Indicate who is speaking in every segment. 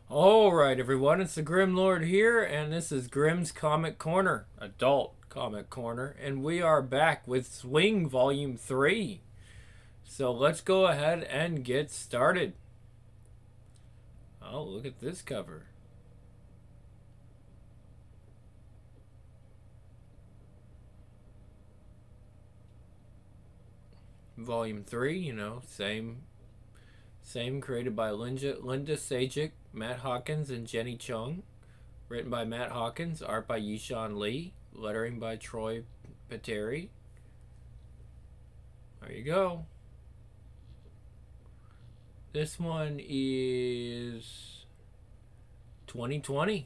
Speaker 1: Alright, everyone, it's the Grim Lord here, and this is Grimm's Comic Corner, Adult Comic Corner, and we are back with Swing Volume 3. So let's go ahead and get started. Oh, look at this cover. Volume 3, same created by Linda Sajic, Matt Hawkins, and Jenny Chung. Written by Matt Hawkins, art by Yishan Lee, lettering by Troy Peteri. There you go. This one is 2020.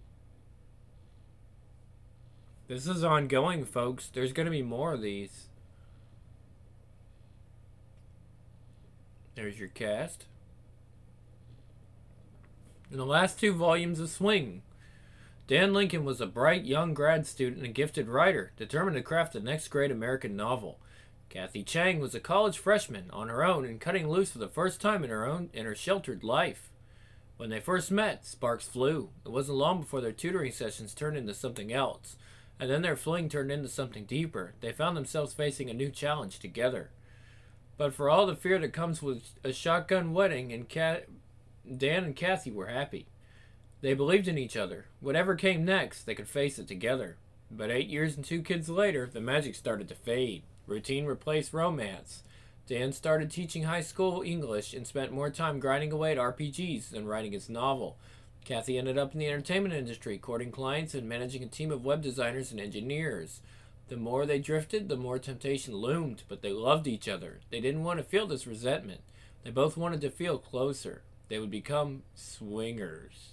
Speaker 1: This is ongoing, folks. There's going to be more of these. There's your cast. In the last two volumes of Swing, Dan Lincoln was a bright young grad student and a gifted writer, determined to craft the next great American novel. Kathy Chang was a college freshman on her own and cutting loose for the first time in her sheltered life. When they first met, sparks flew. It wasn't long before their tutoring sessions turned into something else, and then their fling turned into something deeper. They found themselves facing a new challenge together. But for all the fear that comes with a shotgun wedding, Dan and Kathy were happy. They believed in each other. Whatever came next, they could face it together. But 8 years and 2 kids later, the magic started to fade. Routine replaced romance. Dan started teaching high school English and spent more time grinding away at RPGs than writing his novel. Kathy ended up in the entertainment industry, courting clients and managing a team of web designers and engineers. The more they drifted, the more temptation loomed, but they loved each other. They didn't want to feel this resentment. They both wanted to feel closer. They would become swingers.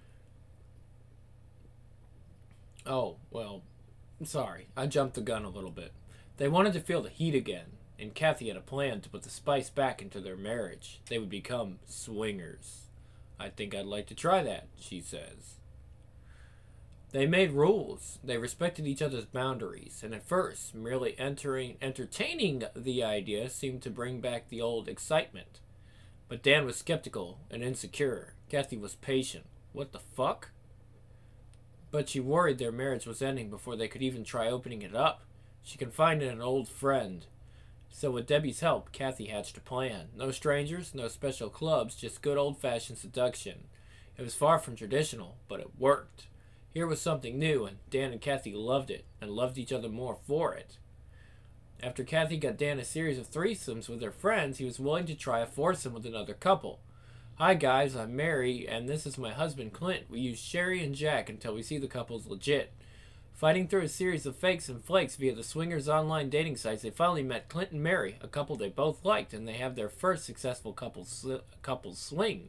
Speaker 1: Oh, well, sorry. I jumped the gun a little bit. They wanted to feel the heat again, and Kathy had a plan to put the spice back into their marriage. They would become swingers. I think I'd like to try that, she says. They made rules. They respected each other's boundaries, and at first, merely entertaining the idea seemed to bring back the old excitement. But Dan was skeptical and insecure. Kathy was patient. What the fuck? But she worried their marriage was ending before they could even try opening it up. She confided in an old friend. So with Debbie's help, Kathy hatched a plan. No strangers, no special clubs, just good old-fashioned seduction. It was far from traditional, but it worked. Here was something new, and Dan and Kathy loved it, and loved each other more for it. After Kathy got Dan a series of threesomes with her friends, he was willing to try a foursome with another couple. Hi guys, I'm Mary, and this is my husband Clint. We use Sherry and Jack until we see the couple's legit. Fighting through a series of fakes and flakes via the swingers online dating sites, they finally met Clint and Mary, a couple they both liked, and they have their first successful couple swing.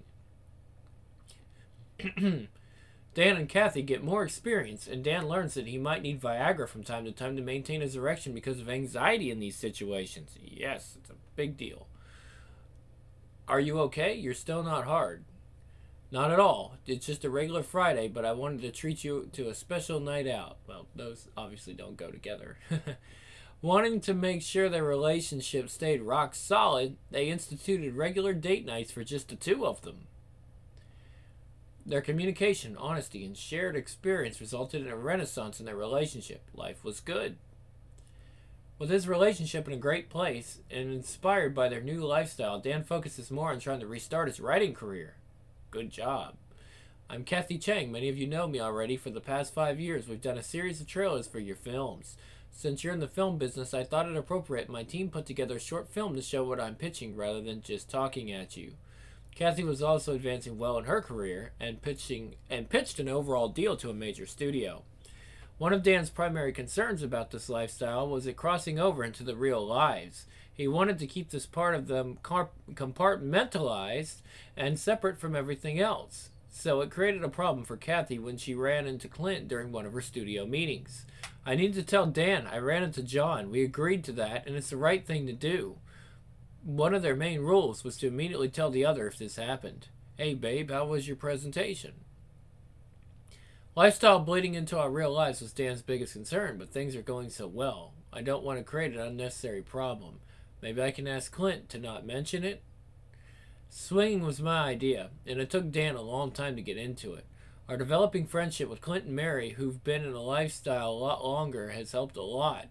Speaker 1: Dan and Kathy get more experience, and Dan learns that he might need Viagra from time to time to maintain his erection because of anxiety in these situations. Yes, it's a big deal. Are you okay? You're still not hard. Not at all. It's just a regular Friday, but I wanted to treat you to a special night out. Well, those obviously don't go together. Wanting to make sure their relationship stayed rock solid, they instituted regular date nights for just the two of them. Their communication, honesty, and shared experience resulted in a renaissance in their relationship. Life was good. With his relationship in a great place and inspired by their new lifestyle, Dan focuses more on trying to restart his writing career. Good job. I'm Kathy Chang. Many of you know me already. For the past 5 years, we've done a series of trailers for your films. Since you're in the film business, I thought it appropriate my team put together a short film to show what I'm pitching rather than just talking at you. Kathy was also advancing well in her career and pitched an overall deal to a major studio. One of Dan's primary concerns about this lifestyle was it crossing over into the real lives. He wanted to keep this part of them compartmentalized and separate from everything else. So it created a problem for Kathy when she ran into Clint during one of her studio meetings. I needed to tell Dan I ran into John. We agreed to that, and it's the right thing to do. One of their main rules was to immediately tell the other if this happened. Hey babe, how was your presentation? Lifestyle bleeding into our real lives was Dan's biggest concern, but things are going so well. I don't want to create an unnecessary problem. Maybe I can ask Clint to not mention it? Swinging was my idea, and it took Dan a long time to get into it. Our developing friendship with Clint and Mary, who've been in a lifestyle a lot longer, has helped a lot.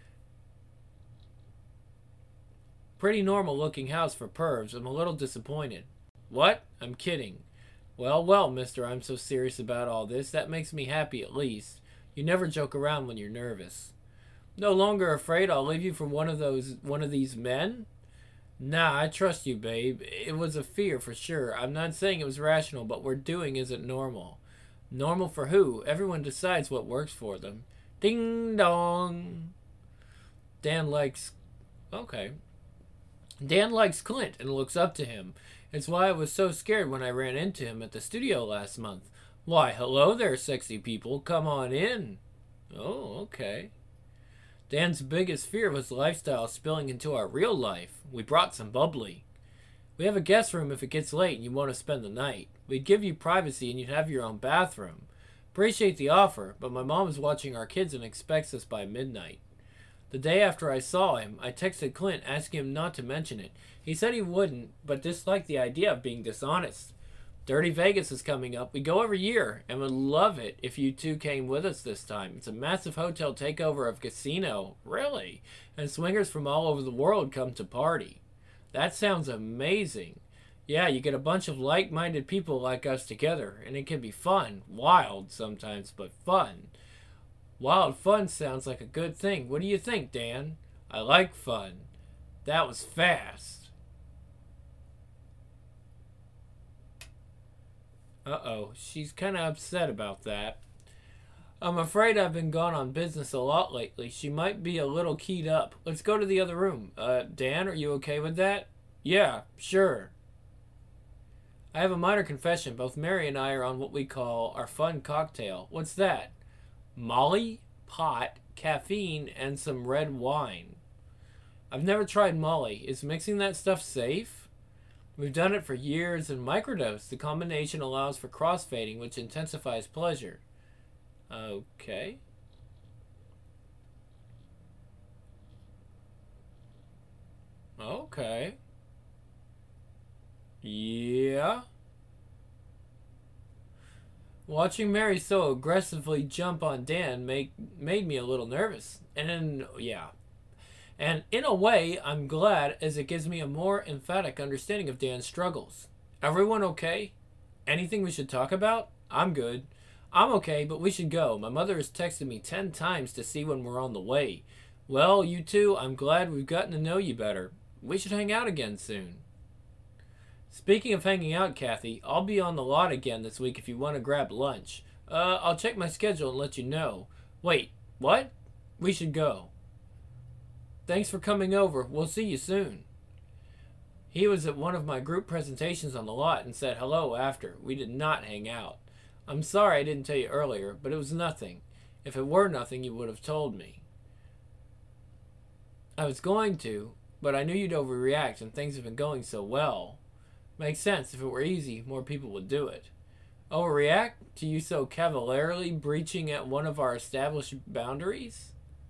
Speaker 1: Pretty normal looking house for pervs. I'm a little disappointed. What? I'm kidding. Well, well, mister, I'm so serious about all this. That makes me happy at least. You never joke around when you're nervous. No longer afraid I'll leave you for one of these men? Nah, I trust you, babe. It was a fear for sure. I'm not saying it was rational, but what we're doing isn't normal. Normal for who? Everyone decides what works for them. Ding dong. Dan likes. Okay. Dan likes Clint and looks up to him. It's why I was so scared when I ran into him at the studio last month. Why, hello there, sexy people. Come on in. Oh, okay. Dan's biggest fear was lifestyle spilling into our real life. We brought some bubbly. We have a guest room if it gets late and you want to spend the night. We'd give you privacy and you'd have your own bathroom. Appreciate the offer, but my mom is watching our kids and expects us by midnight. The day after I saw him, I texted Clint asking him not to mention it. He said he wouldn't, but disliked the idea of being dishonest. Dirty Vegas is coming up. We go every year and would love it if you two came with us this time. It's a massive hotel takeover of casino. Really? And swingers from all over the world come to party. That sounds amazing. Yeah, you get a bunch of like-minded people like us together, and it can be fun. Wild sometimes, but fun. Wild fun sounds like a good thing. What do you think, Dan? I like fun. That was fast. Uh-oh, she's kind of upset about that. I'm afraid I've been gone on business a lot lately. She might be a little keyed up. Let's go to the other room. Dan, are you okay with that? Yeah, sure. I have a minor confession. Both Mary and I are on what we call our fun cocktail. What's that? Molly, pot, caffeine, and some red wine. I've never tried Molly. Is mixing that stuff safe? We've done it for years in microdose. The combination allows for crossfading, which intensifies pleasure. Okay. Okay. Yeah. Watching Mary so aggressively jump on Dan made me a little nervous. And in a way, I'm glad as it gives me a more emphatic understanding of Dan's struggles. Everyone okay? Anything we should talk about? I'm good. I'm okay, but we should go. My mother has texted me 10 times to see when we're on the way. Well, you two, I'm glad we've gotten to know you better. We should hang out again soon. Speaking of hanging out, Kathy, I'll be on the lot again this week if you want to grab lunch. I'll check my schedule and let you know. Wait, what? We should go. Thanks for coming over. We'll see you soon. He was at one of my group presentations on the lot and said hello after. We did not hang out. I'm sorry I didn't tell you earlier, but it was nothing. If it were nothing, you would have told me. I was going to, but I knew you'd overreact and things have been going so well. Makes sense. If it were easy, more people would do it. Overreact to you so cavalierly breaching at one of our established boundaries?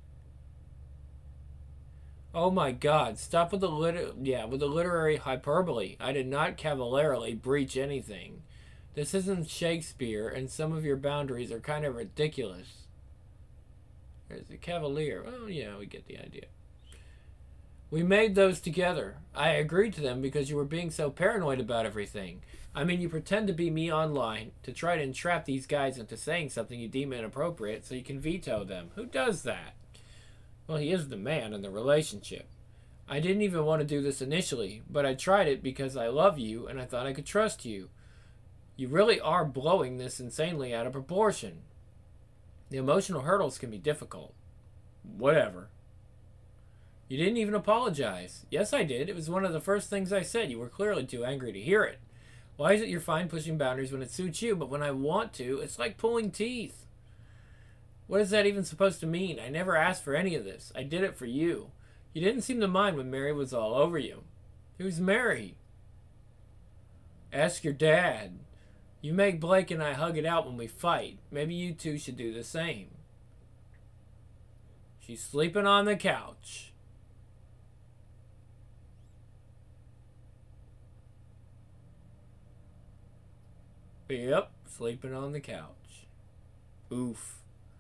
Speaker 1: Oh my God! Stop with the literary hyperbole. I did not cavalierly breach anything. This isn't Shakespeare, and some of your boundaries are kind of ridiculous. There's a cavalier. Oh yeah, we get the idea. We made those together. I agreed to them because you were being so paranoid about everything. I mean, you pretend to be me online to try to entrap these guys into saying something you deem inappropriate so you can veto them. Who does that? Well, he is the man in the relationship. I didn't even want to do this initially, but I tried it because I love you and I thought I could trust you. You really are blowing this insanely out of proportion. The emotional hurdles can be difficult. Whatever. You didn't even apologize. Yes, I did. It was one of the first things I said. You were clearly too angry to hear it. Why is it you're fine pushing boundaries when it suits you, but when I want to, it's like pulling teeth? What is that even supposed to mean? I never asked for any of this. I did it for you. You didn't seem to mind when Mary was all over you. Who's Mary? Ask your dad. You make Blake and I hug it out when we fight. Maybe you two should do the same. She's sleeping on the couch. Yep, sleeping on the couch. Oof.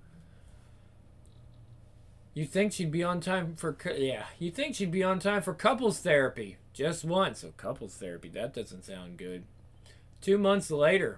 Speaker 1: You think she'd be on time for you think she'd be on time for couples therapy. Just once. So couples therapy, that doesn't sound good. 2 months later.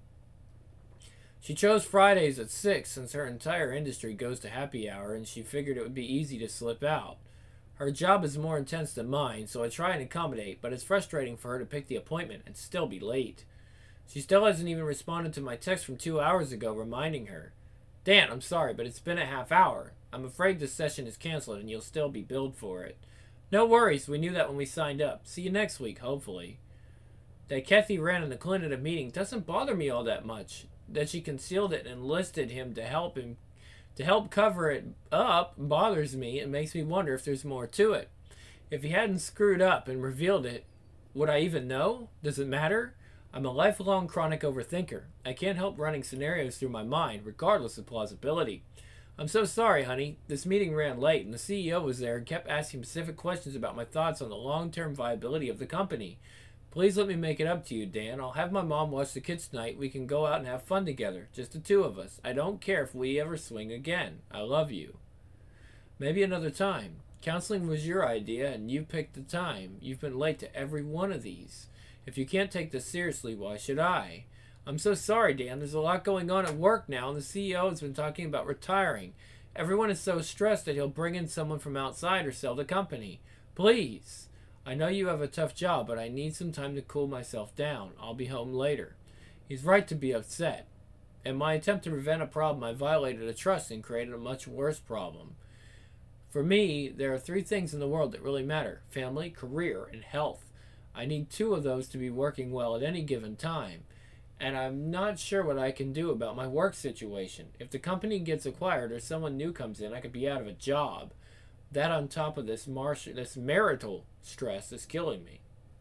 Speaker 1: She chose Fridays at 6 since her entire industry goes to happy hour and she figured it would be easy to slip out. Her job is more intense than mine, so I try and accommodate, but it's frustrating for her to pick the appointment and still be late. She still hasn't even responded to my text from 2 hours ago reminding her. Dan, I'm sorry, but it's been a half hour. I'm afraid this session is canceled and you'll still be billed for it. No worries, we knew that when we signed up. See you next week, hopefully. That Kathy ran in the Clint at a meeting doesn't bother me all that much. That she concealed it and enlisted him to help cover it up bothers me and makes me wonder if there's more to it. If he hadn't screwed up and revealed it, would I even know? Does it matter? I'm a lifelong chronic overthinker. I can't help running scenarios through my mind, regardless of plausibility. I'm so sorry, honey. This meeting ran late, and the CEO was there and kept asking specific questions about my thoughts on the long-term viability of the company. Please let me make it up to you, Dan. I'll have my mom watch the kids tonight. We can go out and have fun together. Just the two of us. I don't care if we ever swing again. I love you. Maybe another time. Counseling was your idea, and you picked the time. You've been late to every one of these. If you can't take this seriously, why should I? I'm so sorry, Dan. There's a lot going on at work now, and the CEO has been talking about retiring. Everyone is so stressed that he'll bring in someone from outside or sell the company. Please. I know you have a tough job, but I need some time to cool myself down. I'll be home later. He's right to be upset. In my attempt to prevent a problem, I violated a trust and created a much worse problem. For me, there are 3 things in the world that really matter: family, career, and health. I need 2 of those to be working well at any given time. And I'm not sure what I can do about my work situation. If the company gets acquired or someone new comes in, I could be out of a job. That on top of this marital stress is killing me.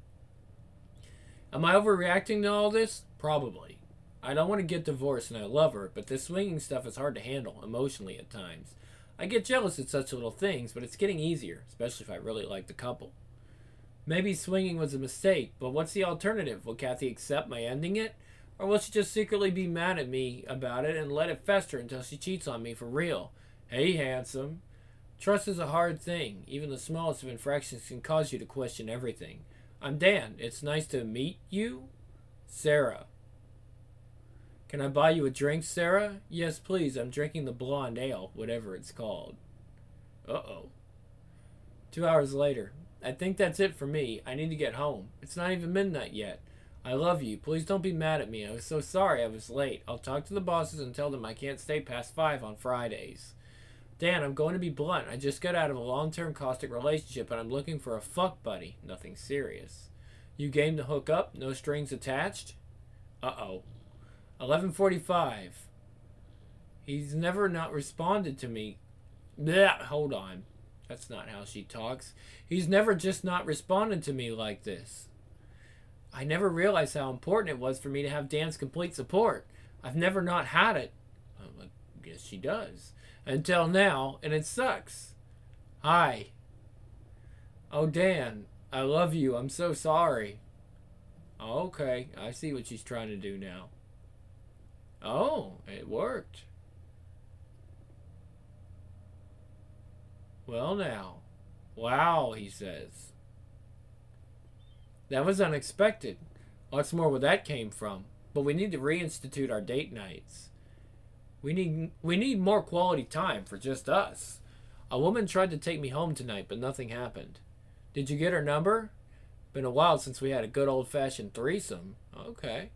Speaker 1: Am I overreacting to all this? Probably. I don't want to get divorced and I love her, but this swinging stuff is hard to handle emotionally at times. I get jealous at such little things, but it's getting easier, especially if I really like the couple. Maybe swinging was a mistake, but what's the alternative? Will Kathy accept my ending it? Or will she just secretly be mad at me about it and let it fester until she cheats on me for real? Hey, handsome. Trust is a hard thing. Even the smallest of infractions can cause you to question everything. I'm Dan. It's nice to meet you. Sarah. Can I buy you a drink, Sarah? Yes, please. I'm drinking the blonde ale, whatever it's called. Uh-oh. 2 hours later. I think that's it for me. I need to get home. It's not even midnight yet. I love you. Please don't be mad at me. I was so sorry I was late. I'll talk to the bosses and tell them I can't stay past 5 on Fridays. Dan, I'm going to be blunt. I just got out of a long-term caustic relationship and I'm looking for a fuck buddy. Nothing serious. You game to hook up? No strings attached? Uh-oh. 11:45. He's never not responded to me. Blech, hold on. That's not how she talks. He's never just not responded to me like this. I never realized how important it was for me to have Dan's complete support. I've never not had it. I guess she does. Until now, and it sucks. Hi. Oh, Dan, I love you. I'm so sorry. Okay, I see what she's trying to do now. Oh, it worked. Well, now. Wow, he says. That was unexpected. Lots more where that came from. But we need to reinstitute our date nights. We need more quality time for just us. A woman tried to take me home tonight, but nothing happened. Did you get her number? Been a while since we had a good old-fashioned threesome. Okay.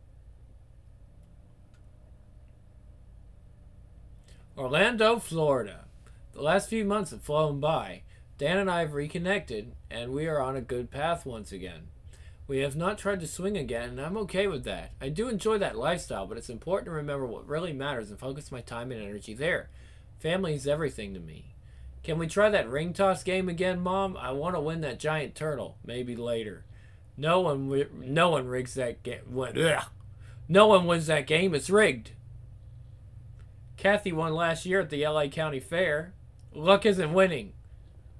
Speaker 1: Orlando, Florida. The last few months have flown by. Dan and I have reconnected, and we are on a good path once again. We have not tried to swing again, and I'm okay with that. I do enjoy that lifestyle, but it's important to remember what really matters and focus my time and energy there. Family is everything to me. Can we try that ring toss game again, Mom? I want to win that giant turtle. Maybe later. No one rigs that game. No one wins that game. It's rigged. Kathy won last year at the LA County Fair. Luck isn't winning.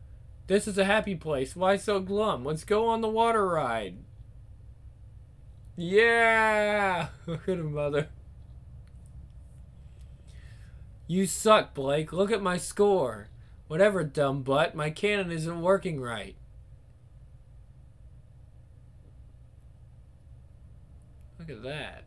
Speaker 1: This is a happy place. Why so glum? Let's go on the water ride. Yeah! Look at him, mother. You suck, Blake. Look at my score. Whatever, dumb butt. My cannon isn't working right. Look at that.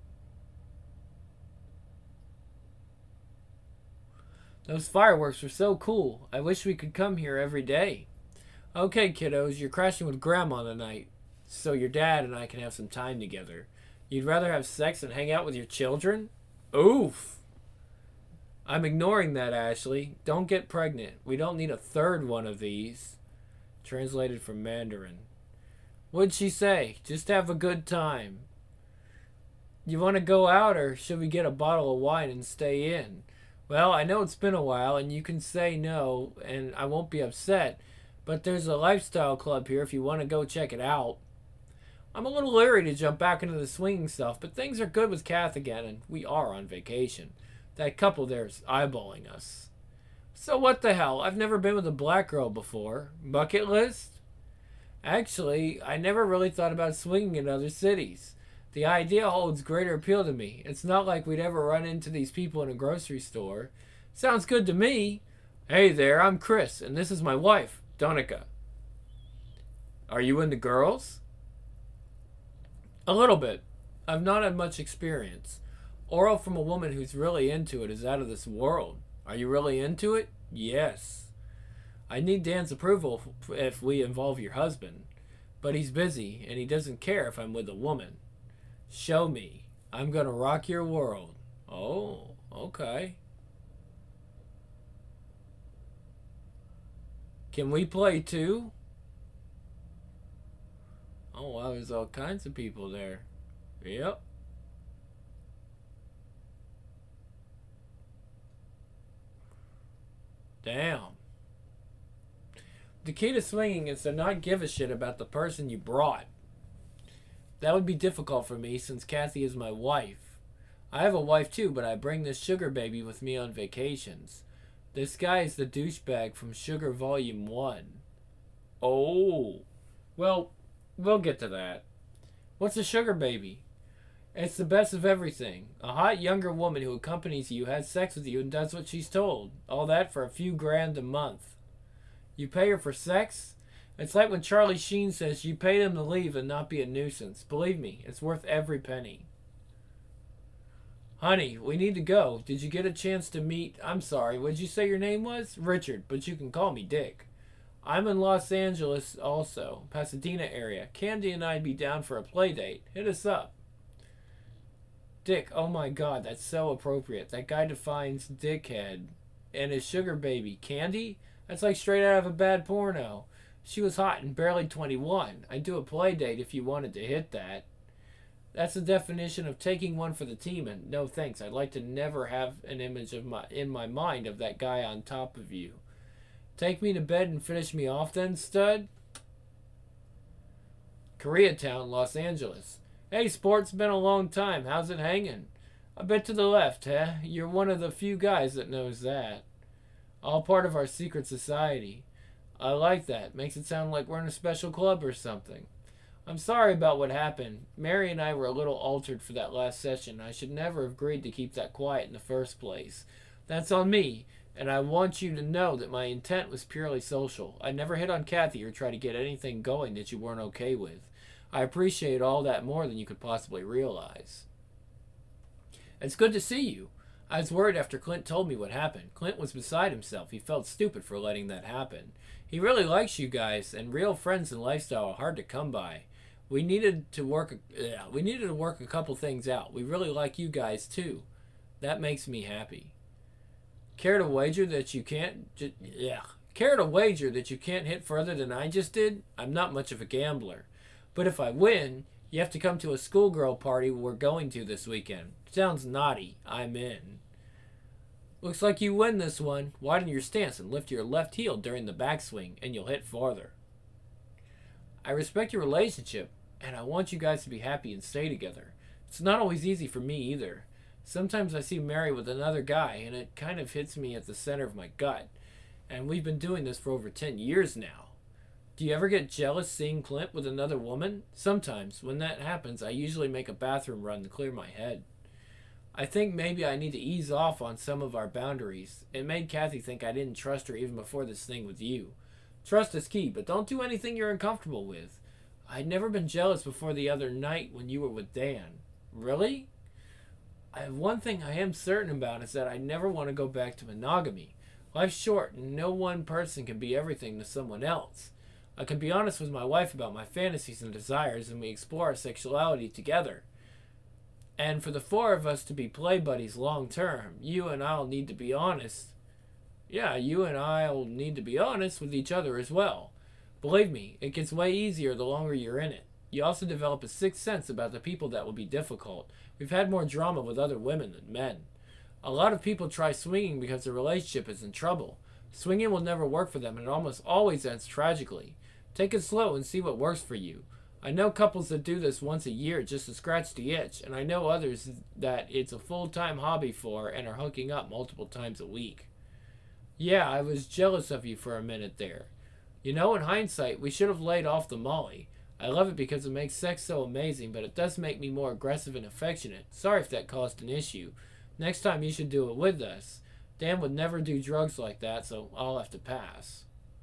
Speaker 1: Those fireworks were so cool. I wish we could come here every day. Okay, kiddos, you're crashing with Grandma tonight, so your dad and I can have some time together. You'd rather have sex than hang out with your children? Oof. I'm ignoring that, Ashley. Don't get pregnant. We don't need a third one of these. Translated from Mandarin. What'd she say? Just have a good time. You want to go out, or should we get a bottle of wine and stay in? Well, I know it's been a while, and you can say no, and I won't be upset, but there's a lifestyle club here if you want to go check it out. I'm a little leery to jump back into the swinging stuff, but things are good with Kath again, and we are on vacation. That couple there's eyeballing us. So what the hell? I've never been with a black girl before. Bucket list? Actually, I never really thought about swinging in other cities. The idea holds greater appeal to me. It's not like we'd ever run into these people in a grocery store. Sounds good to me. Hey there, I'm Chris, and this is my wife, Donica. Are you into girls? A little bit. I've not had much experience. Oral from a woman who's really into it is out of this world. Are you really into it? Yes. I need Dan's approval if we involve your husband. But he's busy, and he doesn't care if I'm with a woman. Show me. I'm gonna rock your world. Oh, okay. Can we play too? Oh, wow, there's all kinds of people there. Yep. Damn. The key to swinging is to not give a shit about the person you brought. That would be difficult for me since Kathy is my wife. I have a wife too, but I bring this sugar baby with me on vacations. This guy is the douchebag from Sugar Volume 1. Oh. Well, we'll get to that. What's a sugar baby? It's the best of everything. A hot younger woman who accompanies you, has sex with you, and does what she's told. All that for a few grand a month. You pay her for sex? It's like when Charlie Sheen says you paid him to leave and not be a nuisance. Believe me, it's worth every penny. Honey, we need to go. Did you get a chance to meet... I'm sorry, what did you say your name was? Richard, but you can call me Dick. I'm in Los Angeles also, Pasadena area. Candy and I'd be down for a play date. Hit us up. Dick, oh my god, that's so appropriate. That guy defines dickhead. And his sugar baby, Candy? That's like straight out of a bad porno. She was hot and barely 21. I'd do a play date if you wanted to hit that. That's the definition of taking one for the team, and no thanks. I'd like to never have an image in my mind of that guy on top of you. Take me to bed and finish me off then, stud? Koreatown, Los Angeles. Hey, sports, been a long time. How's it hanging? A bit to the left, huh? You're one of the few guys that knows that. All part of our secret society. I like that. Makes it sound like we're in a special club or something. I'm sorry about what happened. Mary and I were a little altered for that last session. I should never have agreed to keep that quiet in the first place. That's on me, and I want you to know that my intent was purely social. I never hit on Kathy or try to get anything going that you weren't okay with. I appreciate all that more than you could possibly realize. It's good to see you. I was worried after Clint told me what happened. Clint was beside himself. He felt stupid for letting that happen. He really likes you guys, and real friends in lifestyle are hard to come by. We needed to work a couple things out. We really like you guys too. That makes me happy. Care to wager that you can't Care to wager that you can't hit further than I just did? I'm not much of a gambler. But if I win, you have to come to a schoolgirl party we're going to this weekend. Sounds naughty. I'm in. Looks like you win this one. Widen your stance and lift your left heel during the backswing, and you'll hit farther. I respect your relationship, and I want you guys to be happy and stay together. It's not always easy for me either. Sometimes I see Mary with another guy, and it kind of hits me at the center of my gut. And we've been doing this for over 10 years now. Do you ever get jealous seeing Clint with another woman? Sometimes. When that happens, I usually make a bathroom run to clear my head. I think maybe I need to ease off on some of our boundaries. It made Kathy think I didn't trust her even before this thing with you. Trust is key, but don't do anything you're uncomfortable with. I'd never been jealous before the other night when you were with Dan. Really? One thing I am certain about is that I never want to go back to monogamy. Life's short, and no one person can be everything to someone else. I can be honest with my wife about my fantasies and desires, and we explore our sexuality together. And for the four of us to be play buddies long term, you and I'll need to be honest. Yeah, you and I'll need to be honest with each other as well. Believe me, it gets way easier the longer you're in it. You also develop a sixth sense about the people that will be difficult. We've had more drama with other women than men. A lot of people try swinging because their relationship is in trouble. Swinging will never work for them, and it almost always ends tragically. Take it slow and see what works for you. I know couples that do this once a year just to scratch the itch, and I know others that it's a full-time hobby for and are hooking up multiple times a week. Yeah, I was jealous of you for a minute there. You know, in hindsight, we should have laid off the Molly. I love it because it makes sex so amazing, but it does make me more aggressive and affectionate. Sorry if that caused an issue. Next time you should do it with us. Dan would never do drugs like that, so I'll have to pass.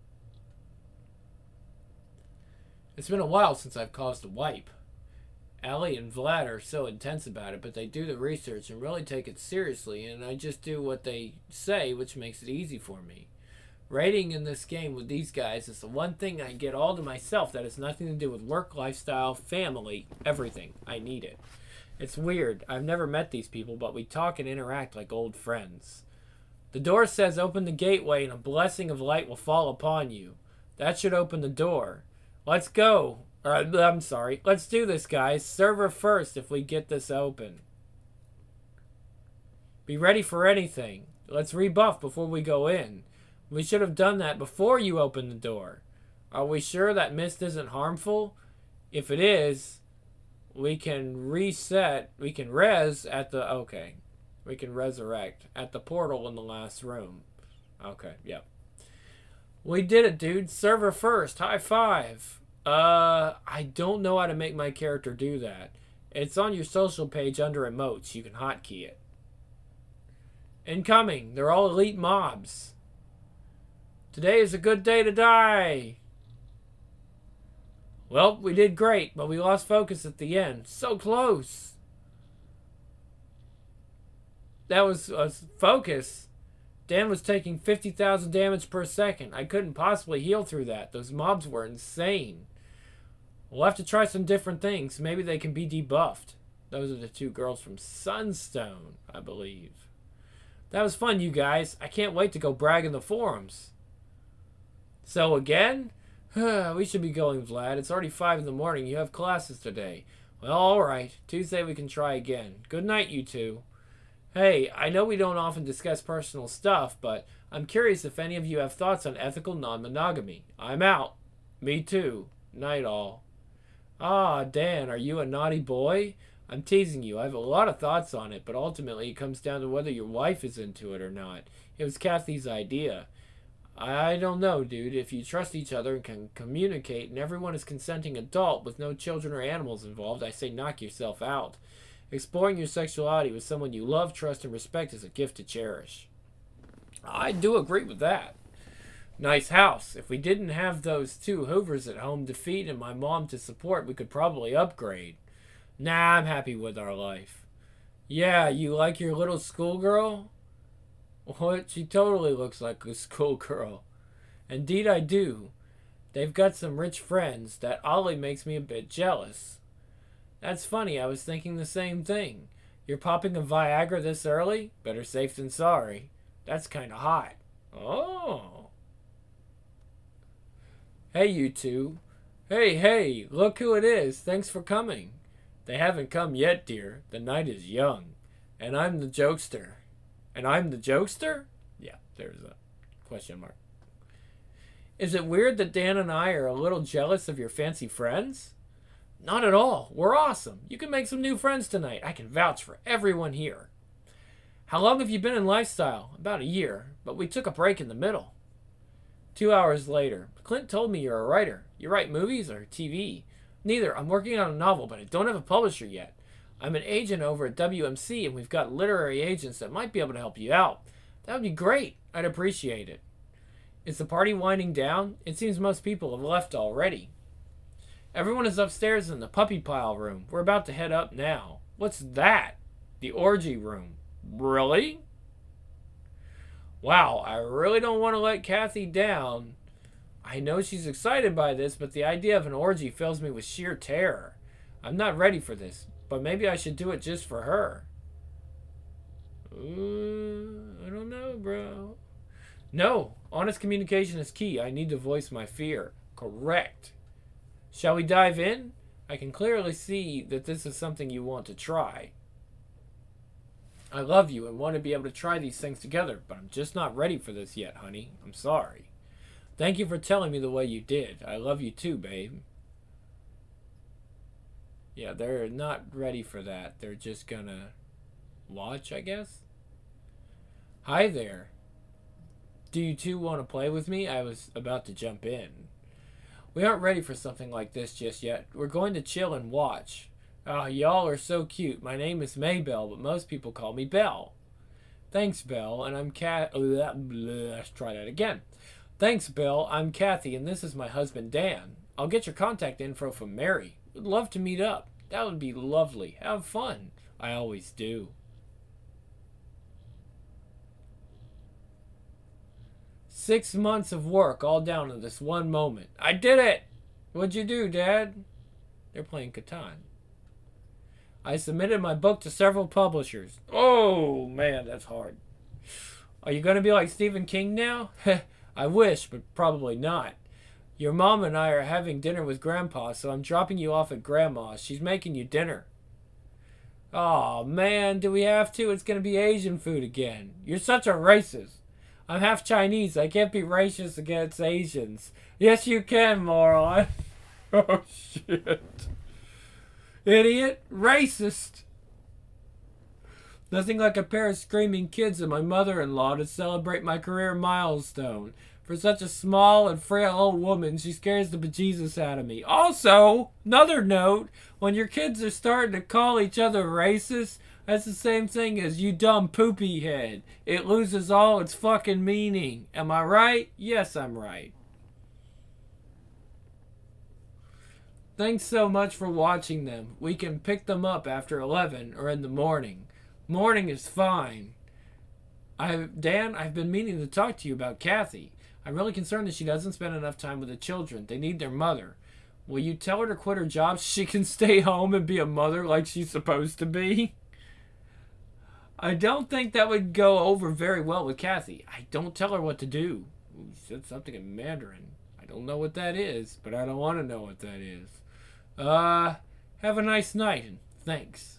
Speaker 1: It's been a while since I've caused a wipe. Allie and Vlad are so intense about it, but they do the research and really take it seriously, and I just do what they say, which makes it easy for me. Raiding in this game with these guys is the one thing I get all to myself that has nothing to do with work, lifestyle, family, everything. I need it. It's weird. I've never met these people, but we talk and interact like old friends. The door says open the gateway and a blessing of light will fall upon you. That should open the door. Let's go. Let's do this, guys. Server first if we get this open. Be ready for anything. Let's rebuff before we go in. We should have done that before you opened the door. Are we sure that mist isn't harmful? If it is, we can reset. We can we can resurrect at the portal in the last room. Okay, yep. We did it, dude. Server first. High five. I don't know how to make my character do that. It's on your social page under emotes. You can hotkey it. Incoming. They're all elite mobs. Today is a good day to die. Well, we did great, but we lost focus at the end. So close. That was focus. Dan was taking 50,000 damage per second. I couldn't possibly heal through that. Those mobs were insane. We'll have to try some different things. Maybe they can be debuffed. Those are the two girls from Sunstone, I believe. That was fun, you guys. I can't wait to go brag in the forums. So again? We should be going, Vlad. It's already 5 in the morning. You have classes today. Well, alright. Tuesday we can try again. Good night, you two. Hey, I know we don't often discuss personal stuff, but I'm curious if any of you have thoughts on ethical non-monogamy. I'm out. Me too. Night all. Ah, Dan, are you a naughty boy? I'm teasing you. I have a lot of thoughts on it, but ultimately it comes down to whether your wife is into it or not. It was Kathy's idea. I don't know, dude. If you trust each other and can communicate and everyone is consenting adult with no children or animals involved, I say knock yourself out. Exploring your sexuality with someone you love, trust, and respect is a gift to cherish. I do agree with that. Nice house. If we didn't have those two Hoovers at home to feed and my mom to support, we could probably upgrade. Nah, I'm happy with our life. Yeah, you like your little schoolgirl? What? She totally looks like a schoolgirl. Indeed I do. They've got some rich friends. That Ollie makes me a bit jealous. That's funny, I was thinking the same thing. You're popping a Viagra this early? Better safe than sorry. That's kinda hot. Oh. Hey, you two. Hey, look who it is. Thanks for coming. They haven't come yet, dear. The night is young. And I'm the jokester. And I'm the jokester? Yeah, there's a question mark. Is it weird that Dan and I are a little jealous of your fancy friends? Not at all. We're awesome. You can make some new friends tonight. I can vouch for everyone here. How long have you been in Lifestyle? About a year, but we took a break in the middle. 2 hours later. Clint told me you're a writer. You write movies or TV? Neither. I'm working on a novel, but I don't have a publisher yet. I'm an agent over at WMC, and we've got literary agents that might be able to help you out. That would be great. I'd appreciate it. Is the party winding down? It seems most people have left already. Everyone is upstairs in the puppy pile room. We're about to head up now. What's that? The orgy room. Really? Wow, I really don't want to let Kathy down. I know she's excited by this, but the idea of an orgy fills me with sheer terror. I'm not ready for this, but maybe I should do it just for her. I don't know, bro. No, honest communication is key. I need to voice my fear. Correct. Shall we dive in? I can clearly see that this is something you want to try. I love you and want to be able to try these things together, but I'm just not ready for this yet, honey. I'm sorry. Thank you for telling me the way you did. I love you too, babe. Yeah, they're not ready for that. They're just gonna watch, I guess. Hi there. Do you two want to play with me? I was about to jump in. We aren't ready for something like this just yet. We're going to chill and watch. Ah, y'all are so cute. My name is Maybelle, but most people call me Belle. Thanks, Belle, and I'm let's try that again. Thanks, Belle. I'm Kathy, and this is my husband, Dan. I'll get your contact info from Mary. Would love to meet up. That would be lovely. Have fun. I always do. 6 months of work all down to this one moment. I did it! What'd you do, Dad? They're playing Catan. I submitted my book to several publishers. Oh, man, that's hard. Are you going to be like Stephen King now? I wish, but probably not. Your mom and I are having dinner with Grandpa, so I'm dropping you off at Grandma's. She's making you dinner. Oh, man, do we have to? It's going to be Asian food again. You're such a racist. I'm half Chinese. I can't be racist against Asians. Yes, you can, moron. Oh, shit. Idiot. Racist. Nothing like a pair of screaming kids and my mother-in-law to celebrate my career milestone. For such a small and frail old woman, she scares the bejesus out of me. Also, another note, when your kids are starting to call each other racist, that's the same thing as you dumb poopy head. It loses all its fucking meaning. Am I right? Yes, I'm right. Thanks so much for watching them. We can pick them up after 11 or in the morning. Morning is fine. Dan, I've been meaning to talk to you about Kathy. I'm really concerned that she doesn't spend enough time with the children. They need their mother. Will you tell her to quit her job so she can stay home and be a mother like she's supposed to be? I don't think that would go over very well with Kathy. I don't tell her what to do. Ooh, he said something in Mandarin. I don't know what that is, but I don't want to know what that is. Have a nice night, and thanks.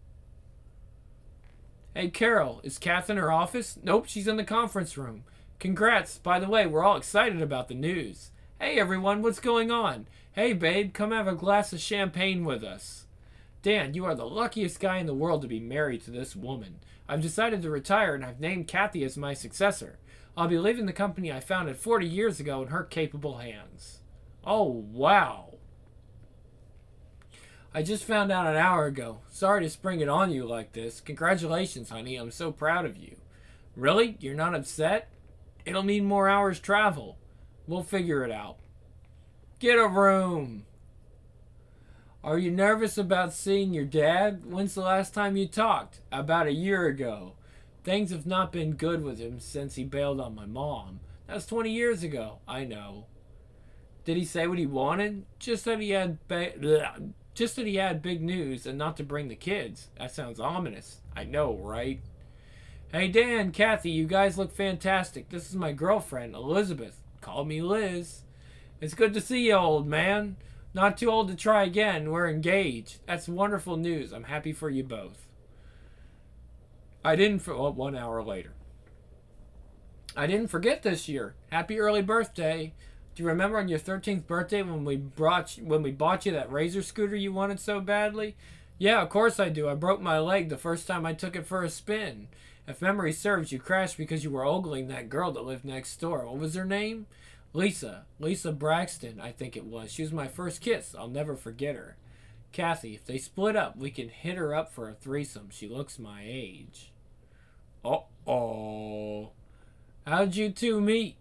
Speaker 1: Hey, Carol, is Kath in her office? Nope, she's in the conference room. Congrats. By the way, we're all excited about the news. Hey, everyone, what's going on? Hey, babe, come have a glass of champagne with us. Dan, you are the luckiest guy in the world to be married to this woman. I've decided to retire, and I've named Kathy as my successor. I'll be leaving the company I founded 40 years ago in her capable hands. Oh, wow. I just found out an hour ago. Sorry to spring it on you like this. Congratulations, honey. I'm so proud of you. Really? You're not upset? It'll mean more hours travel. We'll figure it out. Get a room. Are you nervous about seeing your dad? When's the last time you talked? About a year ago. Things have not been good with him since he bailed on my mom. That's 20 years ago. I know. Did he say what he wanted? Just that he had big news and not to bring the kids. That sounds ominous. I know, right? Hey, Dan, Kathy, you guys look fantastic. This is my girlfriend, Elizabeth. Call me Liz. It's good to see you, old man. Not too old to try again. We're engaged. That's wonderful news. I'm happy for you both. I didn't 1 hour later. I didn't forget this year. Happy early birthday. Do you remember on your 13th birthday when we bought you that Razor scooter you wanted so badly? Yeah, of course I do. I broke my leg the first time I took it for a spin. If memory serves, you crashed because you were ogling that girl that lived next door. What was her name? Lisa Braxton, I think it was. She was my first kiss. I'll never forget her. Kathy, if they split up, we can hit her up for a threesome. She looks my age. Uh-oh. How'd you two meet?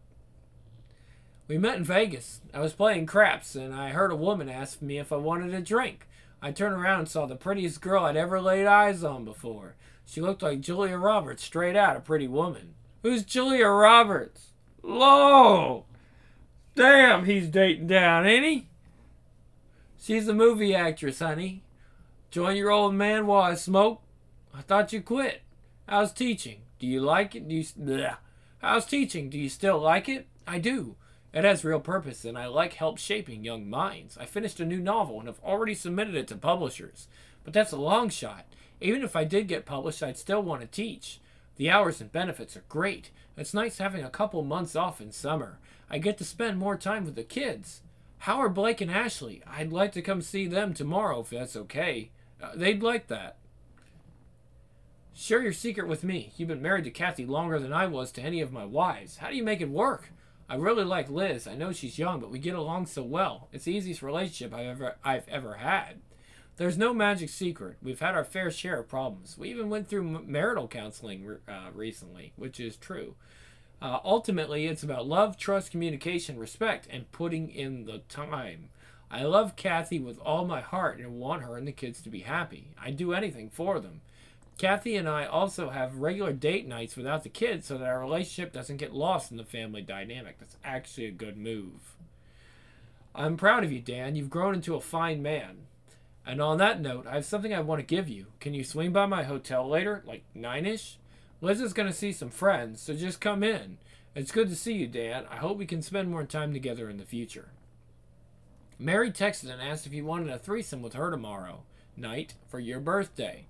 Speaker 1: We met in Vegas. I was playing craps, and I heard a woman ask me if I wanted a drink. I turned around and saw the prettiest girl I'd ever laid eyes on before. She looked like Julia Roberts, straight out a Pretty Woman. Who's Julia Roberts? Lo! Damn, he's dating down, ain't he? She's a movie actress, honey. Join your old man while I smoke? I thought you quit. How's teaching? Do you like it? How's teaching? Do you still like it? I do. It has real purpose, and I like help shaping young minds. I finished a new novel and have already submitted it to publishers. But that's a long shot. Even if I did get published, I'd still want to teach. The hours and benefits are great. It's nice having a couple months off in summer. I get to spend more time with the kids. How are Blake and Ashley? I'd like to come see them tomorrow if that's okay. They'd like that. Share your secret with me. You've been married to Kathy longer than I was to any of my wives. How do you make it work? I really like Liz. I know she's young, but we get along so well. It's the easiest relationship I've ever had. There's no magic secret. We've had our fair share of problems. We even went through marital counseling recently, which is true. Ultimately, it's about love, trust, communication, respect, and putting in the time. I love Kathy with all my heart and want her and the kids to be happy. I'd do anything for them. Kathy and I also have regular date nights without the kids so that our relationship doesn't get lost in the family dynamic. That's actually a good move. I'm proud of you, Dan. You've grown into a fine man. And on that note, I have something I want to give you. Can you swing by my hotel later, like 9-ish? Liz is going to see some friends, so just come in. It's good to see you, Dan. I hope we can spend more time together in the future. Mary texted and asked if you wanted a threesome with her tomorrow night for your birthday.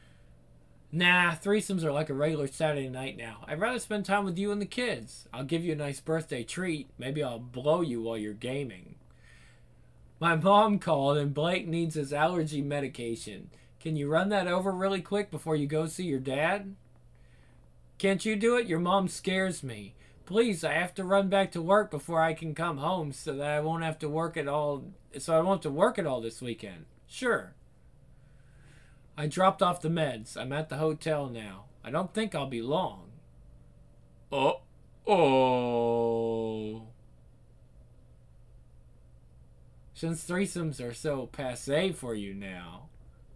Speaker 1: Nah, threesomes are like a regular Saturday night now. I'd rather spend time with you and the kids. I'll give you a nice birthday treat. Maybe I'll blow you while you're gaming. My mom called and Blake needs his allergy medication. Can you run that over really quick before you go see your dad? Can't you do it? Your mom scares me. Please, I have to run back to work before I can come home so that I won't have to work at all. So I won't have to work at all this weekend. Sure. I dropped off the meds. I'm at the hotel now. I don't think I'll be long. Oh. Since threesomes are so passé for you now.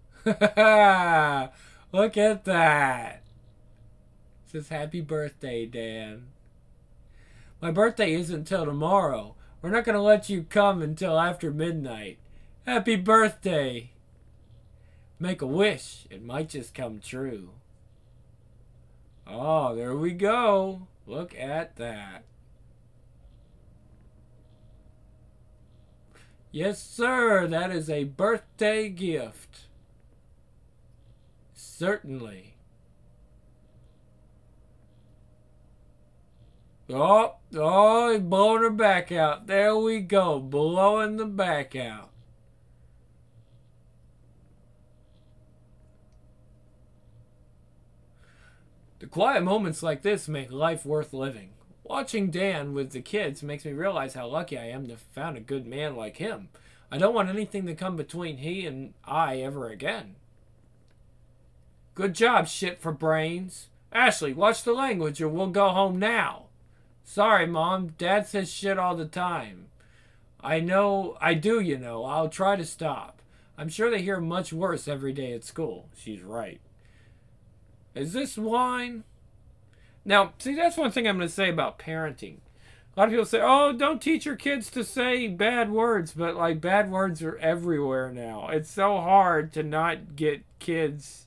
Speaker 1: Look at that. It says happy birthday, Dan. My birthday isn't till tomorrow. We're not going to let you come until after midnight. Happy birthday. Make a wish. It might just come true. Oh, there we go. Look at that. Yes, sir. That is a birthday gift. Certainly. Oh, he's blowing her back out. There we go. Blowing the back out. The quiet moments like this make life worth living. Watching Dan with the kids makes me realize how lucky I am to have found a good man like him. I don't want anything to come between he and I ever again. Good job, shit for brains. Ashley, watch the language or we'll go home now. Sorry, Mom. Dad says shit all the time. I do. I'll try to stop. I'm sure they hear much worse every day at school. She's right. Is this wine? Now, see, that's one thing I'm going to say about parenting. A lot of people say, oh, don't teach your kids to say bad words. But, like, bad words are everywhere now. It's so hard to not get kids,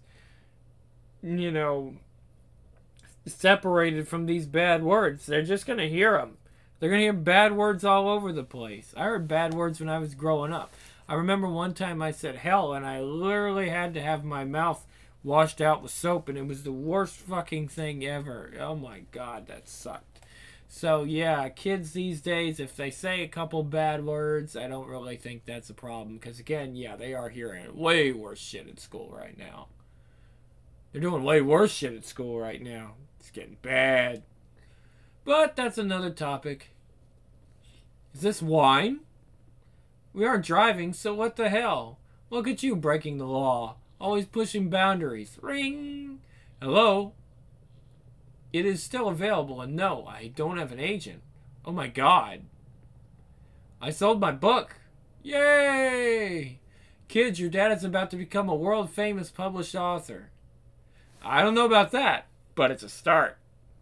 Speaker 1: separated from these bad words. They're just going to hear them. They're going to hear bad words all over the place. I heard bad words when I was growing up. I remember one time I said hell, and I literally had to have my mouth washed out with soap, and it was the worst fucking thing ever. Oh my God, that sucked. So yeah, kids these days, if they say a couple bad words, I don't really think that's a problem. Because again, yeah, they are hearing way worse shit at school right now. They're doing way worse shit at school right now. It's getting bad. But that's another topic. Is this wine? We aren't driving, so what the hell? Look at you breaking the law. Always pushing boundaries. Ring! Hello? It is still available, and no, I don't have an agent. Oh my god. I sold my book. Yay! Kids, your dad is about to become a world-famous published author. I don't know about that, but it's a start.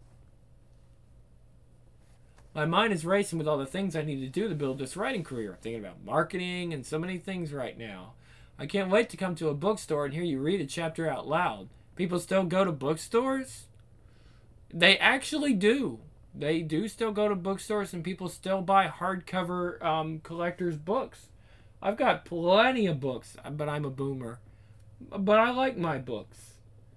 Speaker 1: My mind is racing with all the things I need to do to build this writing career. Thinking about marketing and so many things right now. I can't wait to come to a bookstore and hear you read a chapter out loud. People still go to bookstores? They actually do. They do still go to bookstores, and people still buy hardcover collector's books. I've got plenty of books, but I'm a boomer. But I like my books.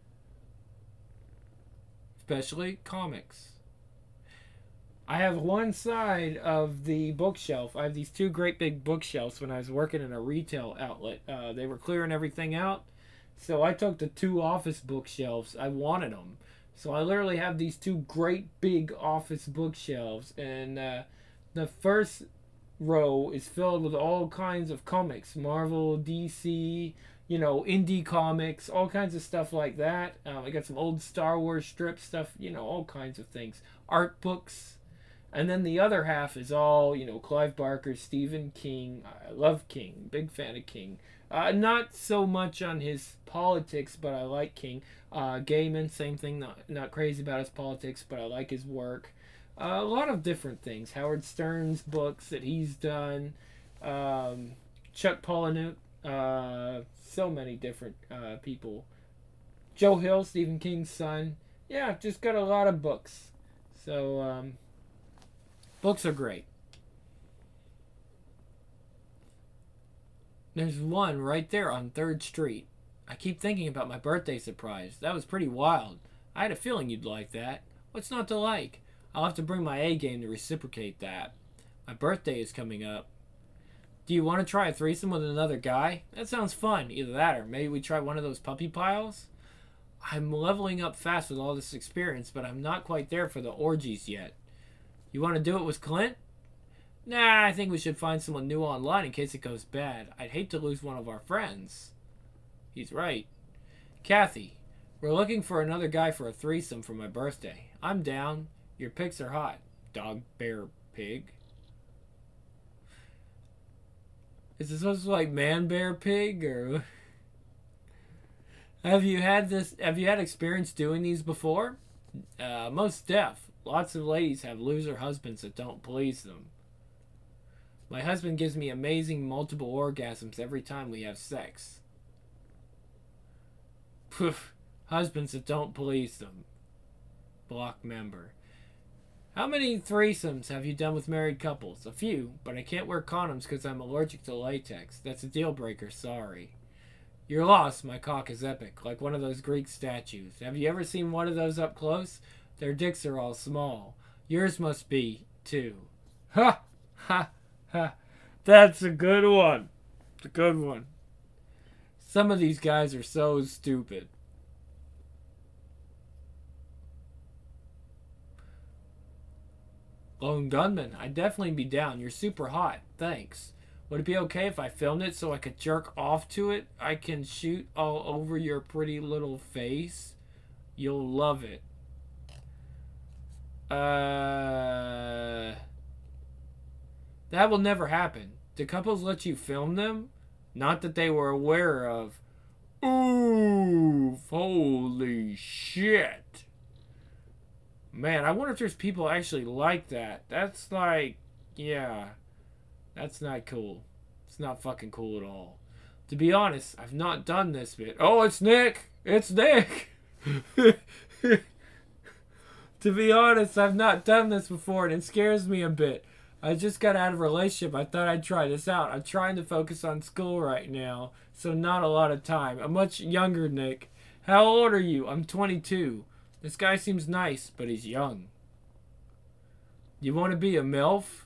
Speaker 1: Especially comics. I have one side of the bookshelf. I have these two great big bookshelves when I was working in a retail outlet. They were clearing everything out. So I took the two office bookshelves. I wanted them. So I literally have these two great big office bookshelves. And the first row is filled with all kinds of comics. Marvel, DC, indie comics, all kinds of stuff like that. I got some old Star Wars strip stuff, all kinds of things. Art books. And then the other half is all, Clive Barker, Stephen King. I love King. Big fan of King. Not so much on his politics, but I like King. Gaiman, same thing. Not crazy about his politics, but I like his work. A lot of different things. Howard Stern's books that he's done. Chuck Palahniuk. So many different people. Joe Hill, Stephen King's son. Yeah, just got a lot of books. So, books are great. There's one right there on 3rd Street. I keep thinking about my birthday surprise. That was pretty wild. I had a feeling you'd like that. What's not to like? I'll have to bring my A game to reciprocate that. My birthday is coming up. Do you want to try a threesome with another guy? That sounds fun. Either that or maybe we try one of those puppy piles? I'm leveling up fast with all this experience, but I'm not quite there for the orgies yet. You want to do it with Clint? Nah, I think we should find someone new online in case it goes bad. I'd hate to lose one of our friends. He's right. Kathy, we're looking for another guy for a threesome for my birthday. I'm down. Your pics are hot. Dog, bear, pig. Is this supposed to be like man, bear, pig, or have you had experience doing these before? Most deaf. Lots of ladies have loser husbands that don't please them. My husband gives me amazing multiple orgasms every time we have sex. Poof. Husbands that don't please them. Block member. How many threesomes have you done with married couples? A few, but I can't wear condoms because I'm allergic to latex. That's a deal breaker, sorry. You're lost, my cock is epic, like one of those Greek statues. Have you ever seen one of those up close? Their dicks are all small. Yours must be, too. Ha! Ha! Ha! That's a good one. It's a good one. Some of these guys are so stupid. Lone Gunman, I'd definitely be down. You're super hot. Thanks. Would it be okay if I filmed it so I could jerk off to it? I can shoot all over your pretty little face. You'll love it. That will never happen. Do couples let you film them? Not that they were aware of. Ooh, holy shit. Man, I wonder if there's people actually like that. That's like, yeah, that's not cool. It's not fucking cool at all. To be honest, I've not done this bit. Oh, it's Nick. It's Nick. To be honest, I've not done this before, and it scares me a bit. I just got out of a relationship. I thought I'd try this out. I'm trying to focus on school right now, so not a lot of time. I'm much younger, Nick. How old are you? I'm 22. This guy seems nice, but he's young. You want to be a MILF?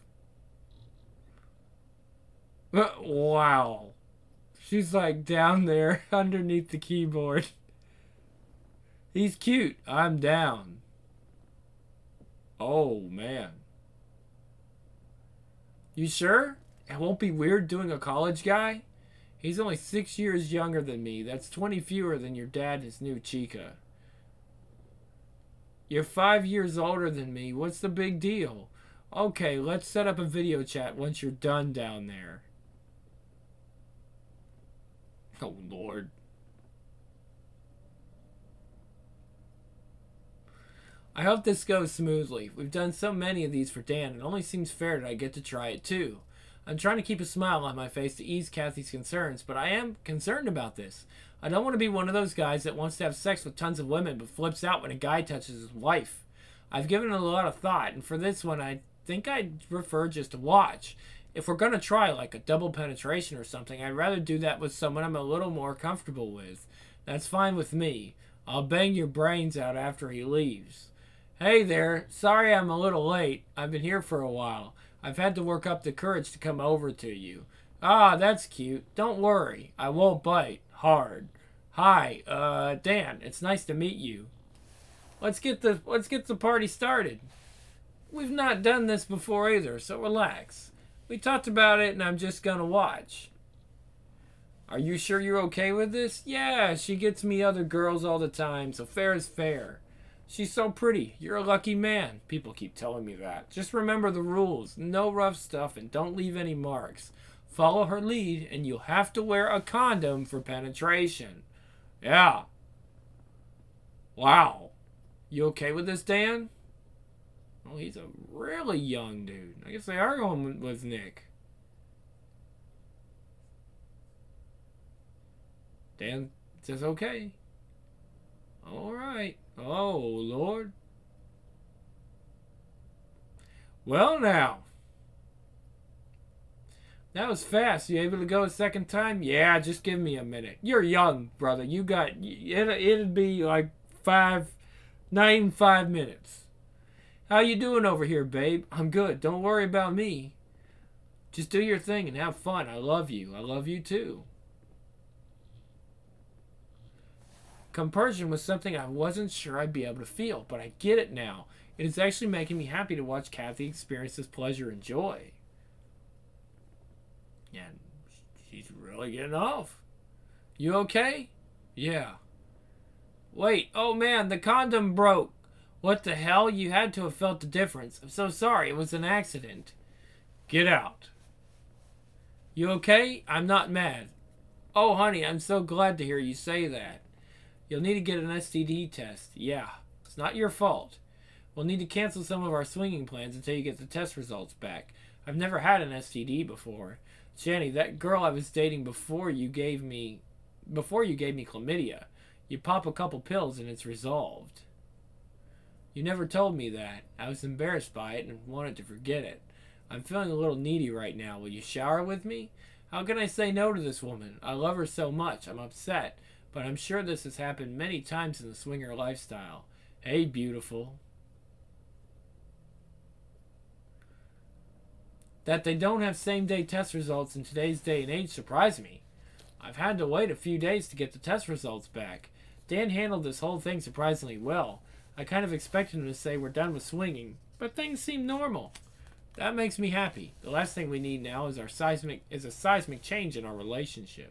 Speaker 1: Wow. She's like down there underneath the keyboard. He's cute. I'm down. Oh, man. You sure? It won't be weird doing a college guy? He's only 6 years younger than me. That's 20 fewer than your dad and his new chica. You're 5 years older than me. What's the big deal? Okay, let's set up a video chat once you're done down there. Oh, Lord. I hope this goes smoothly. We've done so many of these for Dan, it only seems fair that I get to try it too. I'm trying to keep a smile on my face to ease Kathy's concerns, but I am concerned about this. I don't want to be one of those guys that wants to have sex with tons of women but flips out when a guy touches his wife. I've given it a lot of thought, and for this one I think I'd prefer just to watch. If we're going to try like a double penetration or something, I'd rather do that with someone I'm a little more comfortable with. That's fine with me. I'll bang your brains out after he leaves. Hey there, sorry I'm a little late. I've been here for a while. I've had to work up the courage to come over to you. Ah, that's cute. Don't worry, I won't bite. Hard. Hi, Dan, it's nice to meet you. Let's get the party started. We've not done this before either, so relax. We talked about it and I'm just gonna watch. Are you sure you're okay with this? Yeah, she gets me other girls all the time, so fair is fair. She's so pretty. You're a lucky man. People keep telling me that. Just remember the rules. No rough stuff and don't leave any marks. Follow her lead and you'll have to wear a condom for penetration. Yeah. Wow. You okay with this, Dan? Oh, he's a really young dude. I guess they are going with Nick. Dan says okay. All right. Oh, Lord. Well, now. That was fast. You able to go a second time? Yeah, just give me a minute. You're young, brother. You got... It'd be like not even 5 minutes. How you doing over here, babe? I'm good. Don't worry about me. Just do your thing and have fun. I love you. I love you too. Compersion was something I wasn't sure I'd be able to feel, but I get it now. It is actually making me happy to watch Kathy experience this pleasure and joy. And she's really getting off. You okay? Yeah. Wait, oh man, the condom broke. What the hell? You had to have felt the difference. I'm so sorry, it was an accident. Get out. You okay? I'm not mad. Oh honey, I'm so glad to hear you say that. You'll need to get an STD test. Yeah, it's not your fault. We'll need to cancel some of our swinging plans until you get the test results back. I've never had an STD before. Jenny, that girl I was dating before you gave me chlamydia. You pop a couple pills and it's resolved. You never told me that. I was embarrassed by it and wanted to forget it. I'm feeling a little needy right now. Will you shower with me? How can I say no to this woman? I love her so much. I'm upset. But I'm sure this has happened many times in the swinger lifestyle. Hey, beautiful. That they don't have same-day test results in today's day and age surprised me. I've had to wait a few days to get the test results back. Dan handled this whole thing surprisingly well. I kind of expected him to say we're done with swinging, but things seem normal. That makes me happy. The last thing we need now is a seismic change in our relationship.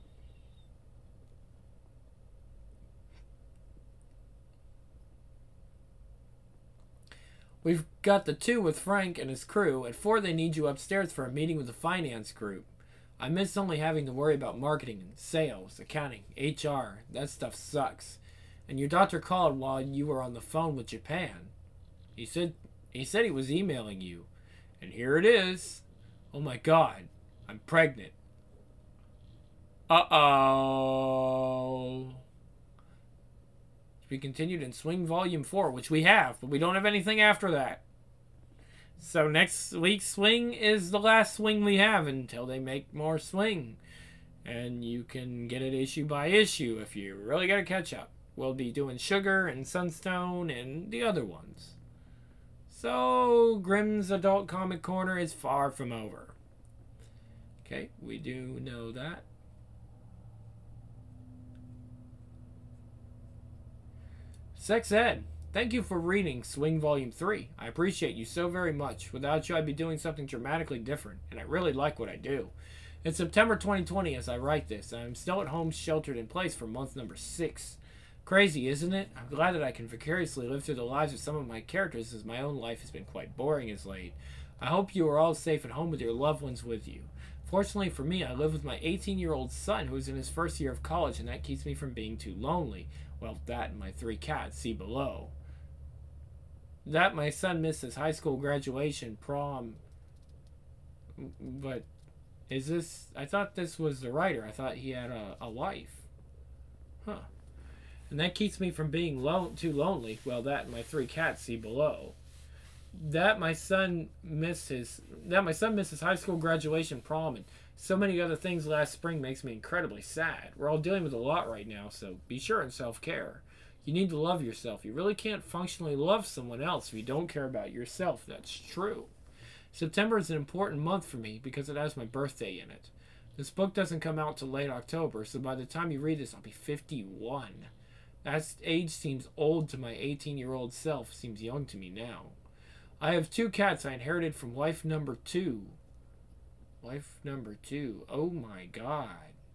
Speaker 1: We've got the 2 with Frank and his crew. At 4, they need you upstairs for a meeting with the finance group. I miss only having to worry about marketing, sales, accounting, HR. That stuff sucks. And your doctor called while you were on the phone with Japan. He said he was emailing you. And here it is. Oh my God. I'm pregnant. Uh-oh. We continued in Swing Volume 4, which we have, but we don't have anything after that. So next week's Swing is the last Swing we have until they make more Swing. And you can get it issue by issue if you really got to catch up. We'll be doing Sugar and Sunstone and the other ones. So Grimm's Adult Comic Corner is far from over. Okay, we do know that. Sex Ed. Thank you for reading Swing Volume 3. I appreciate you so very much. Without you, I'd be doing something dramatically different, and I really like what I do. It's September 2020 as I write this, and I'm still at home sheltered in place for month number 6. Crazy, isn't it? I'm glad that I can vicariously live through the lives of some of my characters, as my own life has been quite boring as late. I hope you are all safe at home with your loved ones with you. Fortunately for me, I live with my 18-year-old son who is in his first year of college, and that keeps me from being too lonely. Well, that and my 3 cats, see below. That my son missed his high school graduation prom. But is this... I thought this was the writer. I thought he had a wife. Huh. And that keeps me from being too lonely. Well, that and my 3 cats, see below. That my son missed his high school graduation prom and so many other things last spring makes me incredibly sad. We're all dealing with a lot right now, so be sure and self-care. You need to love yourself. You really can't functionally love someone else if you don't care about yourself. That's true. September is an important month for me because it has my birthday in it. This book doesn't come out till late October, so by the time you read this, I'll be 51. That age seems old to my 18-year-old self, seems young to me now. I have 2 cats I inherited from wife number 2. Wife number 2. Oh my god.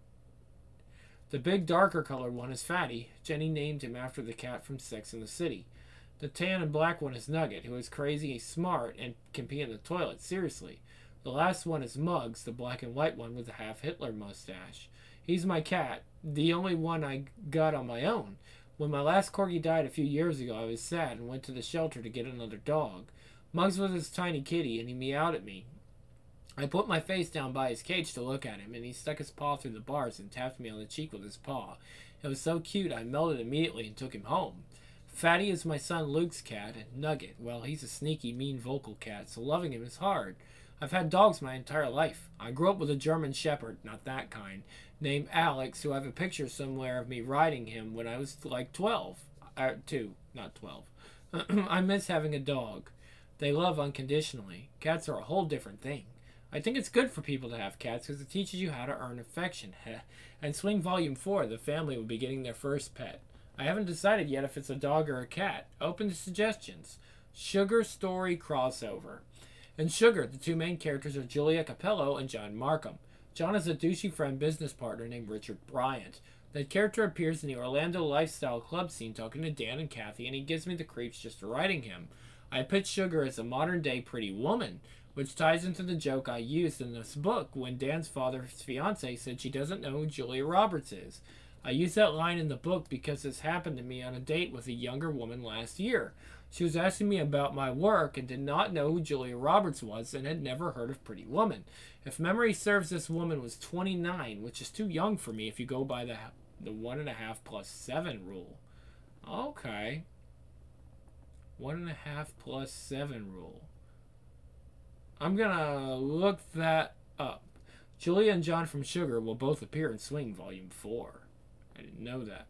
Speaker 1: The big darker colored one is Fatty. Jenny named him after the cat from Sex and the City. The tan and black one is Nugget, who is crazy, smart, and can pee in the toilet, seriously. The last one is Muggs, the black and white one with the half Hitler mustache. He's my cat, the only one I got on my own. When my last corgi died a few years ago, I was sad and went to the shelter to get another dog. Muggs was his tiny kitty, and he meowed at me. I put my face down by his cage to look at him, and he stuck his paw through the bars and tapped me on the cheek with his paw. It was so cute, I melted immediately and took him home. Fatty is my son Luke's cat, and Nugget, well, he's a sneaky, mean vocal cat, so loving him is hard. I've had dogs my entire life. I grew up with a German Shepherd, not that kind, named Alex, who I have a picture somewhere of me riding him when I was like 12. 2, not 12. I miss having a dog. They love unconditionally. Cats are a whole different thing. I think it's good for people to have cats because it teaches you how to earn affection. And Swing Volume 4, the family will be getting their first pet. I haven't decided yet if it's a dog or a cat. Open to suggestions. Sugar Story Crossover. In Sugar, the 2 main characters are Julia Capello and John Markham. John is a douchey friend business partner named Richard Bryant. That character appears in the Orlando Lifestyle Club scene talking to Dan and Kathy, and he gives me the creeps just writing him. I pitch Sugar as a modern-day Pretty Woman, which ties into the joke I used in this book when Dan's father's fiancée said she doesn't know who Julia Roberts is. I used that line in the book because this happened to me on a date with a younger woman last year. She was asking me about my work and did not know who Julia Roberts was and had never heard of Pretty Woman. If memory serves, this woman was 29, which is too young for me if you go by the 1.5 plus 7 rule. Okay. 1.5 plus 7 rule. I'm gonna look that up. Julia and John from Sugar will both appear in Swing Volume 4. I didn't know that.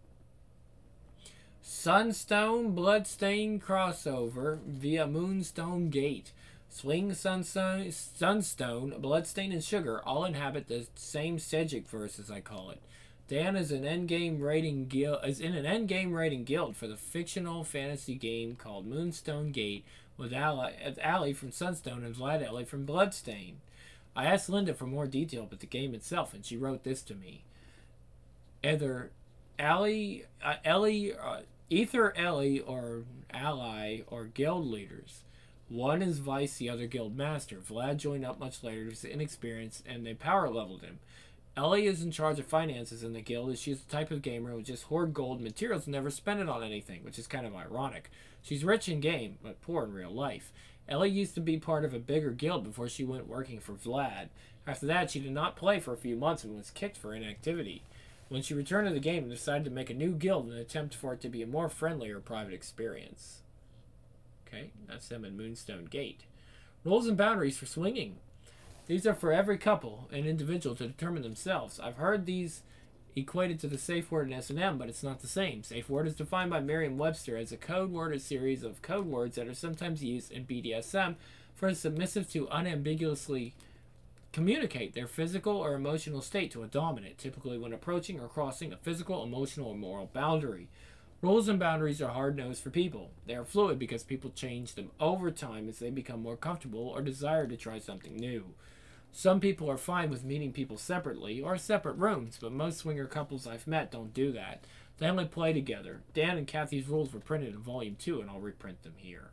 Speaker 1: Sunstone Bloodstain crossover via Moonstone Gate. Swing, Sunstone, Bloodstain, and Sugar all inhabit the same Cedric verse, as I call it. Dan is in an endgame rating guild for the fictional fantasy game called Moonstone Gate with Allie from Sunstone and Vlad Ellie from Bloodstain. I asked Linda for more detail about the game itself, and she wrote this to me. Either Ellie or Ally or guild leaders. One is Vice, the other guild master. Vlad joined up much later. He was inexperienced, and they power leveled him. Ellie is in charge of finances in the guild, as she's the type of gamer who just hoard gold and materials and never spend it on anything, which is kind of ironic. She's rich in game, but poor in real life. Ellie used to be part of a bigger guild before she went working for Vlad. After that, she did not play for a few months and was kicked for inactivity. When she returned to the game and decided to make a new guild in an attempt for it to be a more friendly or private experience. Okay, that's them in Moonstone Gate. Rules and boundaries for swinging. These are for every couple and individual to determine themselves. I've heard these equated to the safe word in S&M, but it's not the same. Safe word is defined by Merriam-Webster as a code word or series of code words that are sometimes used in BDSM for a submissive to unambiguously communicate their physical or emotional state to a dominant, typically when approaching or crossing a physical, emotional, or moral boundary. Rules and boundaries are hard-nosed for people. They are fluid because people change them over time as they become more comfortable or desire to try something new. Some people are fine with meeting people separately or separate rooms, but most swinger couples I've met don't do that. They only play together. Dan and Kathy's rules were printed in Volume 2, and I'll reprint them here.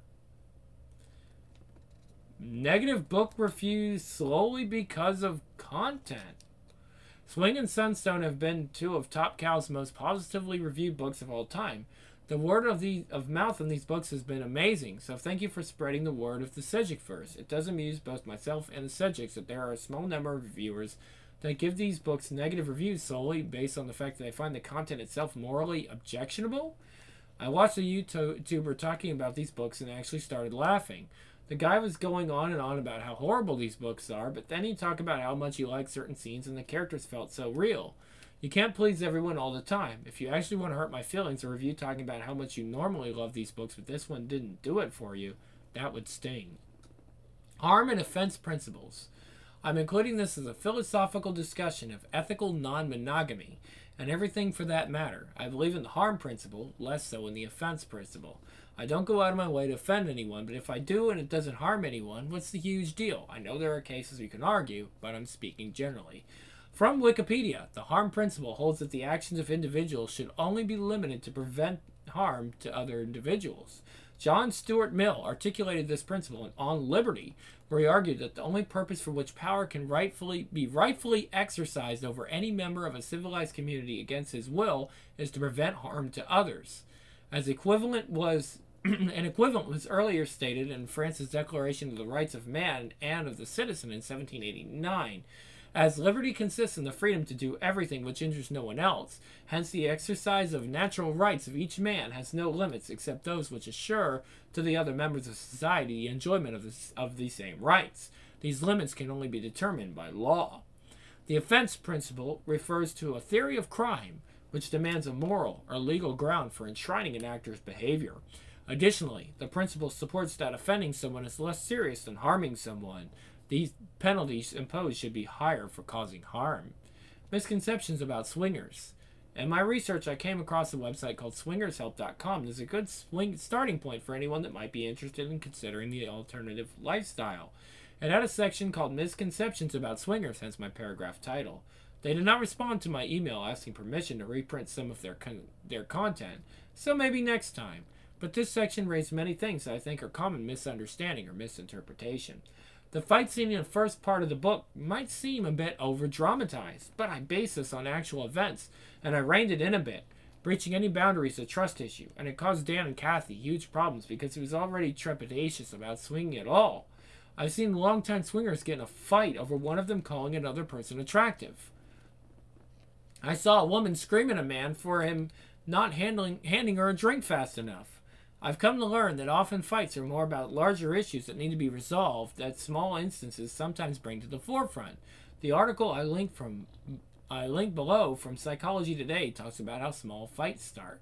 Speaker 1: Negative book reviews slowly because of content. Swing and Sunstone have been two of Top Cow's most positively reviewed books of all time. The word of mouth on these books has been amazing, so thank you for spreading the word of the Sejic verse. It does amuse both myself and the Sejics that there are a small number of reviewers that give these books negative reviews solely based on the fact that they find the content itself morally objectionable. I watched a YouTuber talking about these books and actually started laughing. The guy was going on and on about how horrible these books are, but then he talked about how much he liked certain scenes and the characters felt so real. You can't please everyone all the time. If you actually want to hurt my feelings, a review talking about how much you normally love these books, but this one didn't do it for you, that would sting. Harm and offense principles. I'm including this as a philosophical discussion of ethical non-monogamy, and everything for that matter. I believe in the harm principle, less so in the offense principle. I don't go out of my way to offend anyone, but if I do and it doesn't harm anyone, what's the huge deal? I know there are cases we can argue, but I'm speaking generally. From Wikipedia, the harm principle holds that the actions of individuals should only be limited to prevent harm to other individuals. John Stuart Mill articulated this principle in On Liberty, where he argued that the only purpose for which power can be rightfully exercised over any member of a civilized community against his will is to prevent harm to others. An equivalent was earlier stated in France's Declaration of the Rights of Man and of the Citizen in 1789. As liberty consists in the freedom to do everything which injures no one else, hence the exercise of natural rights of each man has no limits except those which assure to the other members of society the enjoyment of the same rights. These limits can only be determined by law. The offense principle refers to a theory of crime which demands a moral or legal ground for enshrining an actor's behavior. Additionally, the principle supports that offending someone is less serious than harming someone. These penalties imposed should be higher for causing harm. Misconceptions about swingers. In my research, I came across a website called swingershelp.com. There's a good starting point for anyone that might be interested in considering the alternative lifestyle. It had a section called Misconceptions about Swingers, hence my paragraph title. They did not respond to my email asking permission to reprint some of their content, so maybe next time. But this section raised many things that I think are common misunderstanding or misinterpretation. The fight scene in the first part of the book might seem a bit over-dramatized, but I base this on actual events, and I reined it in a bit. Breaching any boundary is a trust issue, and it caused Dan and Kathy huge problems because he was already trepidatious about swinging at all. I've seen longtime swingers get in a fight over one of them calling another person attractive. I saw a woman scream at a man for him not handing her a drink fast enough. I've come to learn that often fights are more about larger issues that need to be resolved that small instances sometimes bring to the forefront. The article I link below from Psychology Today talks about how small fights start.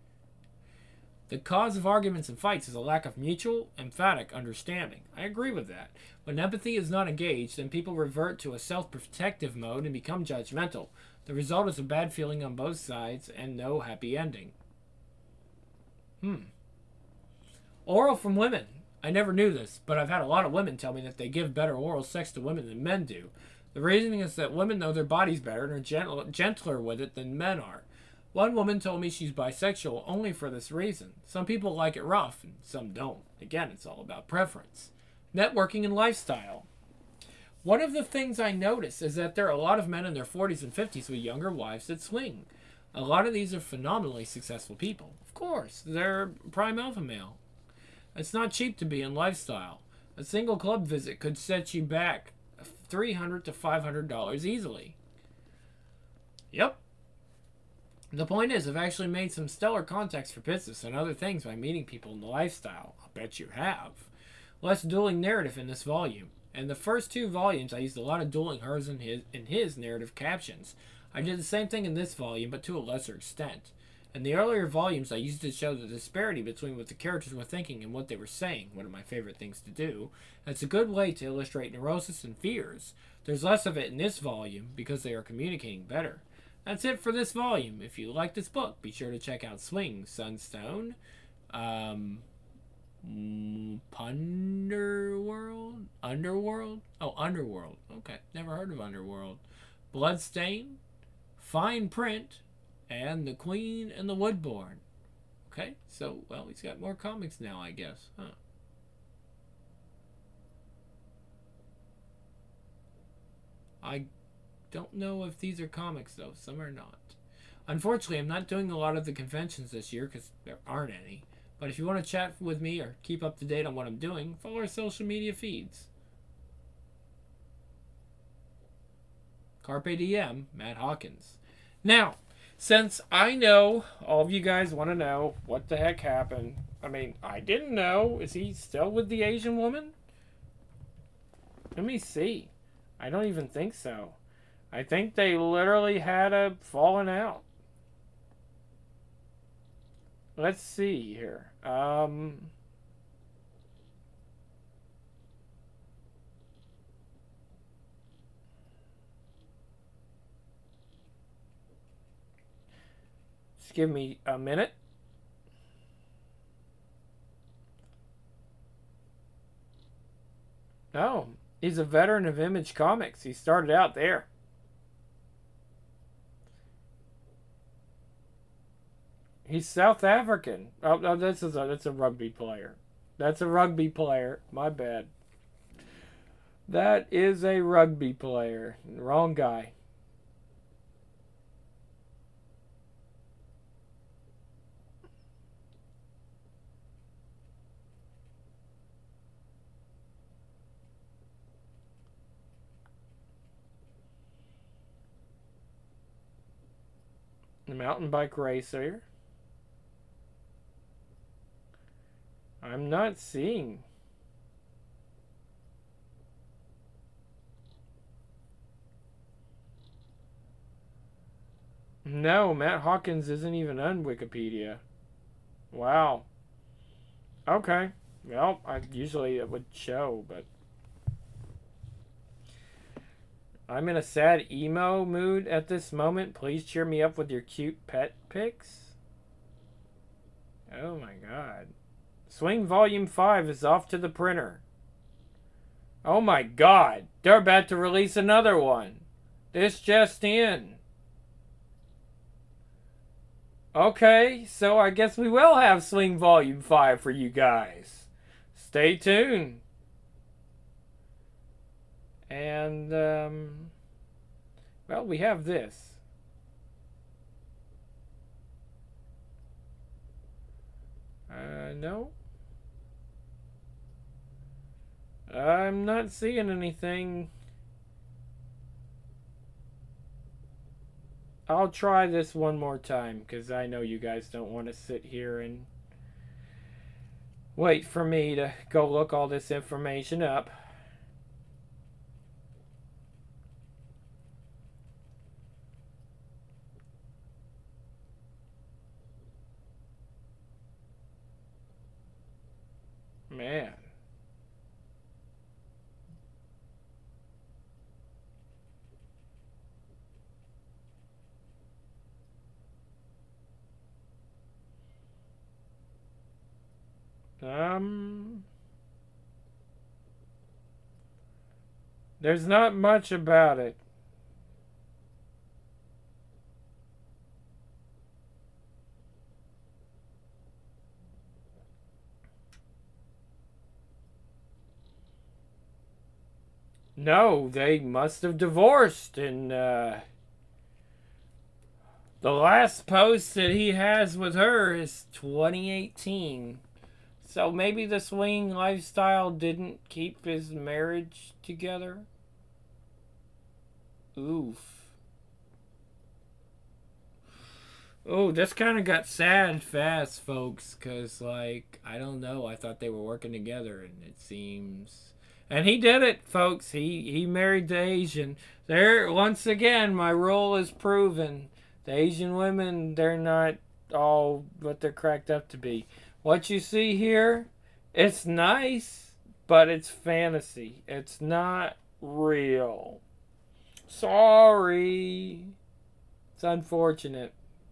Speaker 1: The cause of arguments and fights is a lack of mutual, emphatic understanding. I agree with that. When empathy is not engaged, then people revert to a self-protective mode and become judgmental. The result is a bad feeling on both sides and no happy ending. Oral from women. I never knew this, but I've had a lot of women tell me that they give better oral sex to women than men do. The reasoning is that women know their bodies better and are gentler with it than men are. One woman told me she's bisexual only for this reason. Some people like it rough, and some don't. Again, it's all about preference. Networking and lifestyle. One of the things I notice is that there are a lot of men in their 40s and 50s with younger wives that swing. A lot of these are phenomenally successful people. Of course, they're prime alpha male. It's not cheap to be in lifestyle. A single club visit could set you back $300 to $500 easily. Yep. The point is, I've actually made some stellar contacts for business and other things by meeting people in the lifestyle. I'll bet you have. Less dueling narrative in this volume. In the first 2 volumes, I used a lot of dueling hers and his narrative captions. I did the same thing in this volume, but to a lesser extent. In the earlier volumes, I used to show the disparity between what the characters were thinking and what they were saying, one of my favorite things to do. It's a good way to illustrate neurosis and fears. There's less of it in this volume because they are communicating better. That's it for this volume. If you like this book, be sure to check out Swing, Sunstone, Underworld? Underworld? Oh, Underworld. Okay, never heard of Underworld. Bloodstain, Fine Print, and The Queen and the Woodborn. Okay, so, well, he's got more comics now, I guess. Huh. I don't know if these are comics, though. Some are not. Unfortunately, I'm not doing a lot of the conventions this year because there aren't any. But if you want to chat with me or keep up to date on what I'm doing, follow our social media feeds. Carpe Diem, Matt Hawkins. Now, since I know all of you guys want to know what the heck happened, I mean, I didn't know. Is he still with the Asian woman? Let me see. I don't even think so. I think they literally had a falling out. Let's see here. Just give me a minute. No, he's a veteran of Image Comics. He started out there. He's South African. Oh, no, that's a rugby player. That's a rugby player. My bad. That is a rugby player. Wrong guy. The mountain bike racer. I'm not seeing. No, Matt Hawkins isn't even on Wikipedia. Wow. Okay. Well, usually it would show, but I'm in a sad emo mood at this moment. Please cheer me up with your cute pet pics. Oh my god. Swing Volume 5 is off to the printer. Oh my god. They're about to release another one. This just in. Okay, so I guess we will have Swing Volume 5 for you guys. Stay tuned. And, well, we have this. No. I'm not seeing anything. I'll try this one more time because I know you guys don't want to sit here and wait for me to go look all this information up. Man. There's not much about it. No, they must have divorced, and the last post that he has with her is 2018. So maybe the swinging lifestyle didn't keep his marriage together. Oof. Oh, this kind of got sad fast, folks, because, like, I don't know. I thought they were working together, and it seems... And he did it, folks. He married the Asian. There, once again, my rule is proven. The Asian women, they're not all what they're cracked up to be. What you see here, it's nice, but it's fantasy. It's not real. Sorry. It's unfortunate.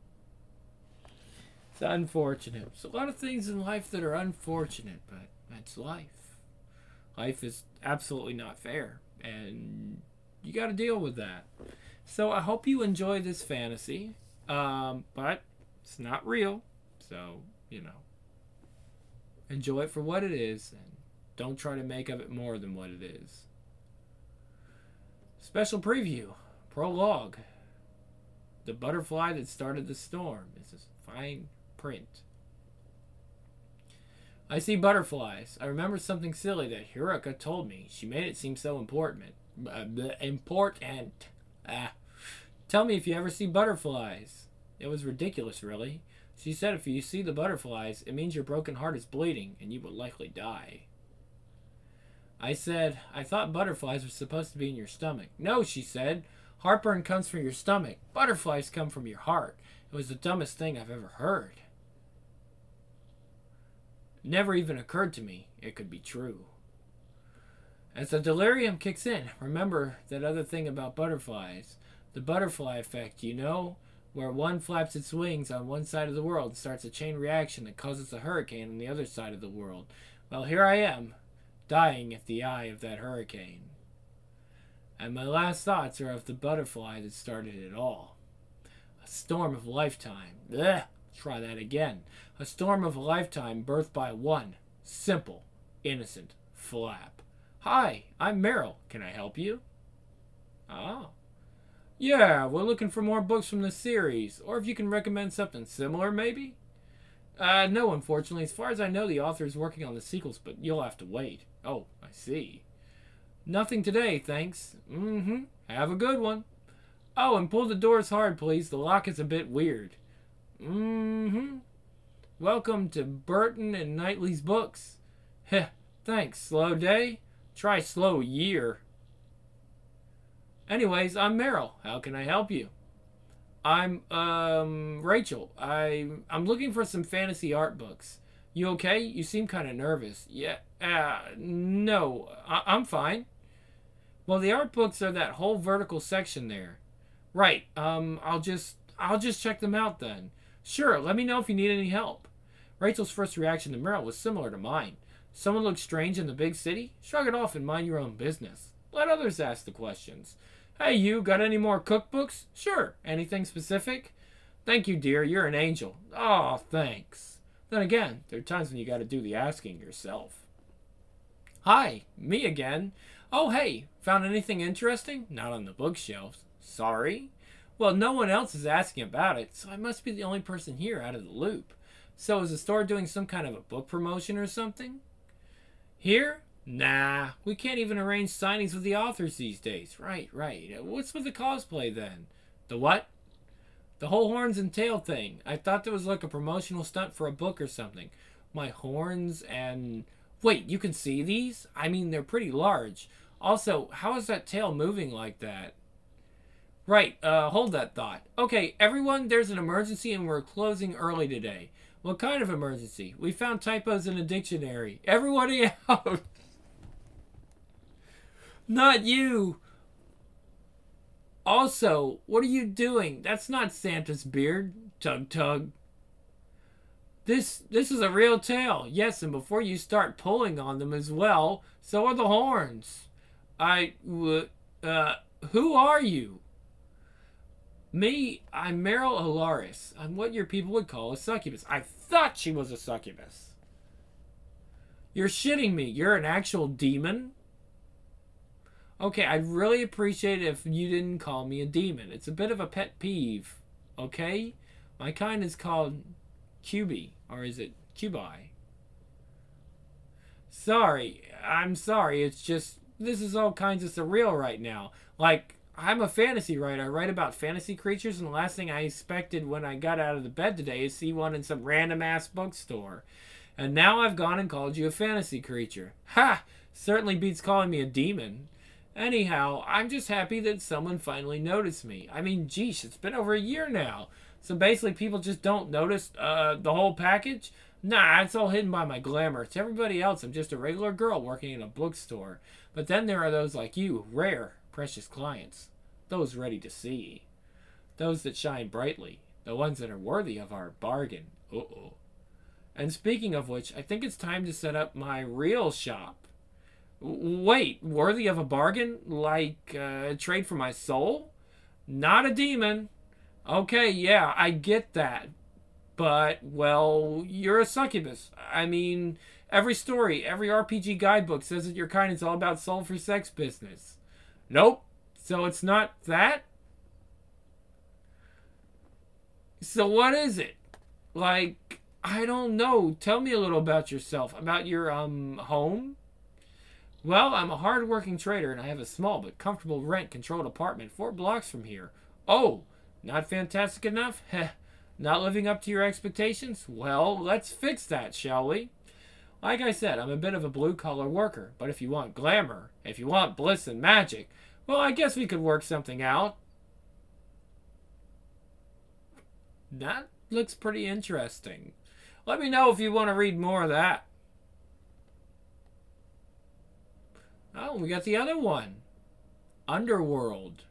Speaker 1: It's unfortunate. There's a lot of things in life that are unfortunate, but that's life. Life is absolutely not fair, and you got to deal with that. So I hope you enjoy this fantasy, but it's not real, so enjoy it for what it is, and don't try to make of it more than what it is. Special preview, prologue. The butterfly that started the storm. This is fine print. I see butterflies. I remember something silly that Hiruka told me. She made it seem so important. Important. Tell me if you ever see butterflies. It was ridiculous, really. She said if you see the butterflies, it means your broken heart is bleeding, and you will likely die. I said, I thought butterflies were supposed to be in your stomach. No, she said. Heartburn comes from your stomach. Butterflies come from your heart. It was the dumbest thing I've ever heard. It never even occurred to me it could be true. As the delirium kicks in, remember that other thing about butterflies. The butterfly effect, where one flaps its wings on one side of the world and starts a chain reaction that causes a hurricane on the other side of the world. Well, here I am, dying at the eye of that hurricane. And my last thoughts are of the butterfly that started it all. A storm of a lifetime. Blech, try that again. A storm of a lifetime birthed by one simple, innocent flap. Hi, I'm Meryl. Can I help you? Oh. Yeah, we're looking for more books from the series. Or if you can recommend something similar, maybe? No, unfortunately. As far as I know, the author is working on the sequels, but you'll have to wait. Oh, I see. Nothing today, thanks. Have a good one. Oh, and pull the doors hard, please. The lock is a bit weird. Welcome to Burton and Knightley's books. Heh, thanks. Slow day? Try slow year. Anyways, I'm Meryl. How can I help you? I'm, Rachel. I'm looking for some fantasy art books. You okay? You seem kind of nervous. Yeah, no, I'm fine. Well, the art books are that whole vertical section there. Right, I'll just check them out then. Sure, let me know if you need any help. Rachel's first reaction to Meryl was similar to mine. Someone looks strange in the big city? Shrug it off and mind your own business. Let others ask the questions. Hey, you, got any more cookbooks? Sure. Anything specific? Thank you, dear. You're an angel. Oh, thanks. Then again, there are times when you gotta do the asking yourself. Hi, me again. Oh, hey, found anything interesting? Not on the bookshelves. Sorry? Well, no one else is asking about it, so I must be the only person here out of the loop. So is the store doing some kind of a book promotion or something? Here? Nah, we can't even arrange signings with the authors these days. Right. What's with the cosplay then? The what? The whole horns and tail thing. I thought that was like a promotional stunt for a book or something. My horns and... Wait, you can see these? I mean, they're pretty large. Also, how is that tail moving like that? Right, hold that thought. Okay, everyone, there's an emergency and we're closing early today. What kind of emergency? We found typos in a dictionary. Everybody out! Not you! Also, what are you doing? That's not Santa's beard. Tug tug. This is a real tail. Yes, and before you start pulling on them as well, so are the horns. Who are you? Me, I'm Meryl Alaris. I'm what your people would call a succubus. I thought she was a succubus. You're shitting me. You're an actual demon? Okay, I'd really appreciate it if you didn't call me a demon. It's a bit of a pet peeve. Okay? My kind is called Cubi. Or is it Cubi? Sorry. I'm sorry. It's just, this is all kinds of surreal right now. Like, I'm a fantasy writer. I write about fantasy creatures, and the last thing I expected when I got out of the bed today is see one in some random-ass bookstore. And now I've gone and called you a fantasy creature. Ha! Certainly beats calling me a demon. Anyhow, I'm just happy that someone finally noticed me. I mean, geesh, it's been over a year now. So basically people just don't notice the whole package? Nah, it's all hidden by my glamour. To everybody else, I'm just a regular girl working in a bookstore. But then there are those like you, rare, precious clients. Those ready to see. those that shine brightly, the ones that are worthy of our bargain. Uh-oh. And speaking of which, I think it's time to set up my real shop. Wait, worthy of a bargain? Like trade for my soul? Not a demon. Okay, yeah, I get that. But, well, you're a succubus. I mean, every story, every RPG guidebook says that your kind is all about soul for sex business. Nope. So it's not that? So what is it? Like, I don't know. Tell me a little about yourself. About your, home? Well, I'm a hard-working trader, and I have a small but comfortable rent-controlled apartment 4 blocks from here. Oh, not fantastic enough? Heh. Not living up to your expectations? Well, let's fix that, shall we? Like I said, I'm a bit of a blue-collar worker, but if you want glamour, if you want bliss and magic, well, I guess we could work something out. That looks pretty interesting. Let me know if you want to read more of that. Oh, we got the other one. Underworld.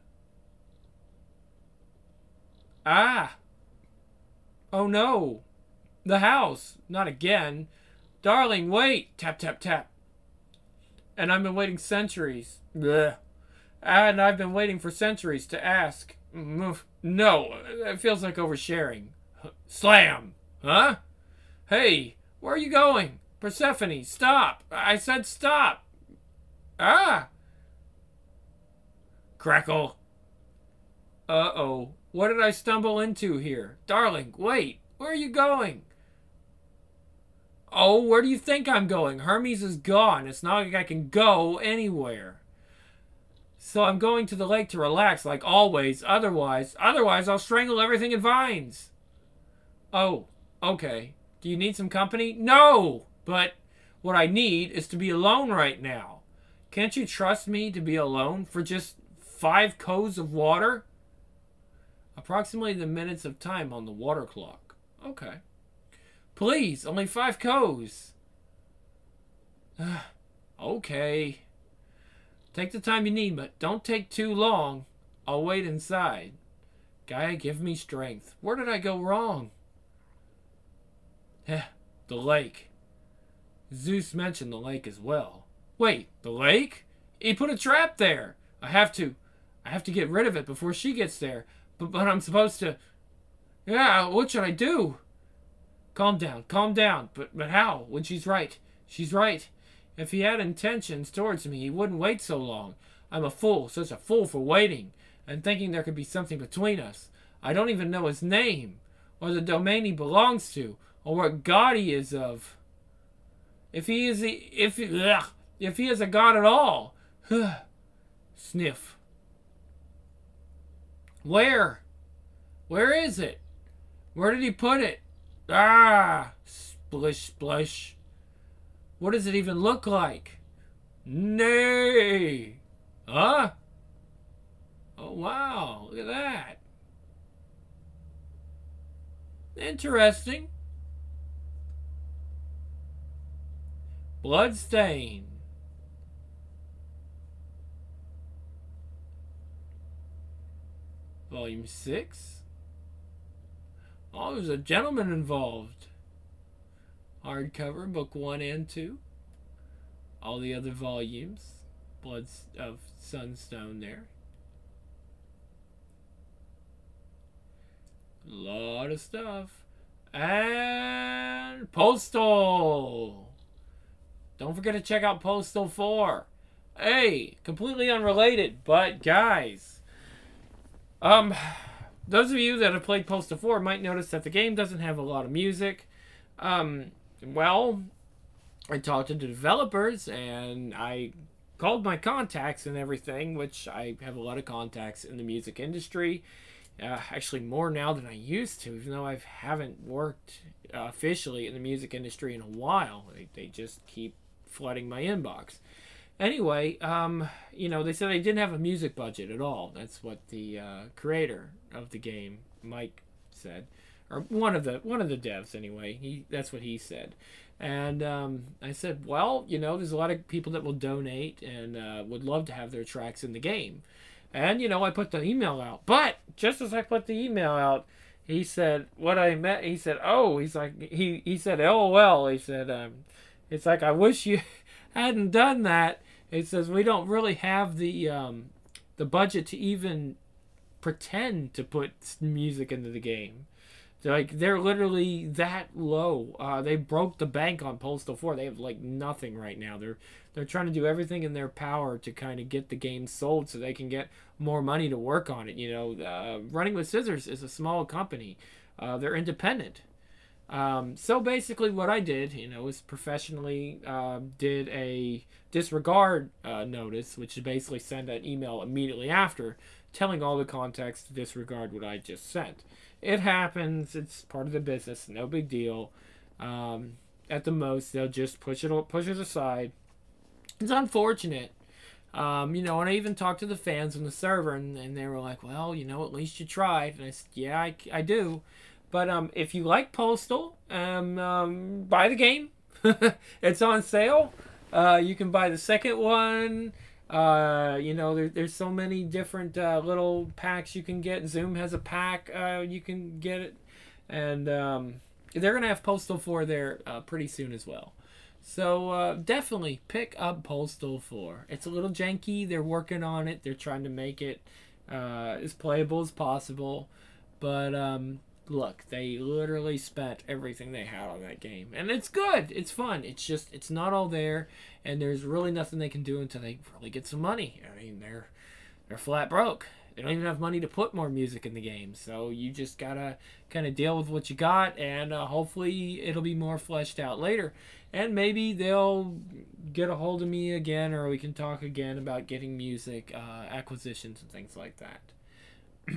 Speaker 1: Ah. Oh no. The house. Not again. Darling, wait. Tap, tap, tap. And I've been waiting centuries. Blech. And I've been waiting for centuries to ask. No, it feels like oversharing. Slam. Huh? Hey, where are you going? Persephone, stop. I said stop. Ah. Crackle. Uh-oh. What did I stumble into here? Darling, wait. Where are you going? Oh, where do you think I'm going? Hermes is gone. It's not like I can go anywhere. So I'm going to the lake to relax like always. Otherwise I'll strangle everything in vines. Oh, okay. Do you need some company? No! But what I need is to be alone right now. Can't you trust me to be alone for just 5 coes of water? Approximately the minutes of time on the water clock. Okay. Please, only 5 coes. Okay. Take the time you need, but don't take too long. I'll wait inside. Gaia, give me strength. Where did I go wrong? The lake. Zeus mentioned the lake as well. Wait, the lake? He put a trap there. I have to get rid of it before she gets there. But I'm supposed to... Yeah, what should I do? Calm down. But how? When she's right. She's right. If he had intentions towards me, he wouldn't wait so long. I'm a fool, such a fool for waiting, and thinking there could be something between us. I don't even know his name, or the domain he belongs to, or what god he is of. If he is a god at all. Sniff. Where? Where is it? Where did he put it? Ah! Splish, splash. What does it even look like? Nay! Huh? Oh, wow. Look at that. Interesting. Bloodstain. Volume 6. Oh, there's a gentleman involved. Hardcover, book 1 and 2. All the other volumes. Blood of Sunstone there. A lot of stuff. And Postal. Don't forget to check out Postal 4. Hey, completely unrelated, but guys. Those of you that have played Postal 4 might notice that the game doesn't have a lot of music. Well, I talked to the developers and I called my contacts and everything, which I have a lot of contacts in the music industry. Actually more now than I used to, even though I haven't worked officially in the music industry in a while. They just keep flooding my inbox. Anyway, they said they didn't have a music budget at all. That's what the creator of the game, Mike, said, or one of the devs anyway. That's what he said, and I said, well, there's a lot of people that will donate and would love to have their tracks in the game. And, I put the email out. But just as I put the email out, he said, he said, oh, he's like, he said, LOL. He said, it's like, I wish you hadn't done that. He says, we don't really have the budget to even pretend to put music into the game. They're literally that low. They broke the bank on Postal 4. They have like nothing right now. They're trying to do everything in their power to kind of get the game sold so they can get more money to work on it. Running with Scissors is a small company. They're independent. So basically what I did, is professionally did a disregard notice, which is basically send an email immediately after telling all the contacts to disregard what I just sent. It happens. It's part of the business. No big deal. At the most, they'll just push it aside. It's unfortunate. And I even talked to the fans on the server, and they were like, well, at least you tried. And I said, yeah, I do. But if you like Postal, buy the game. It's on sale. You can buy the second one. There's so many different little packs you can get. Zoom has a pack. You can get it. And they're going to have Postal 4 there pretty soon as well. So definitely pick up Postal 4. It's a little janky. They're working on it. They're trying to make it as playable as possible. But look, they literally spent everything they had on that game. And it's good. It's fun. It's just, it's not all there. And there's really nothing they can do until they really get some money. I mean, they're flat broke. They don't even have money to put more music in the game. So you just gotta kind of deal with what you got. And hopefully it'll be more fleshed out later. And maybe they'll get a hold of me again, or we can talk again about getting music acquisitions and things like that.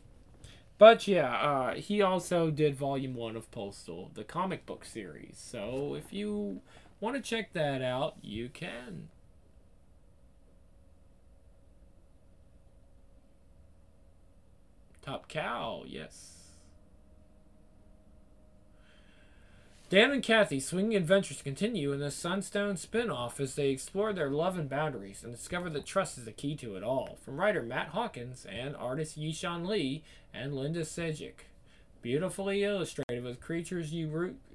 Speaker 1: But yeah, he also did Volume 1 of Postal, the comic book series. So if you want to check that out, you can. Top Cow, yes. Dan and Kathy swinging adventures continue in the Sunstone spin-off as they explore their love and boundaries and discover that trust is the key to it all. From writer Matt Hawkins and artist Yishan Lee and Linda Sejic. Beautifully illustrated with characters you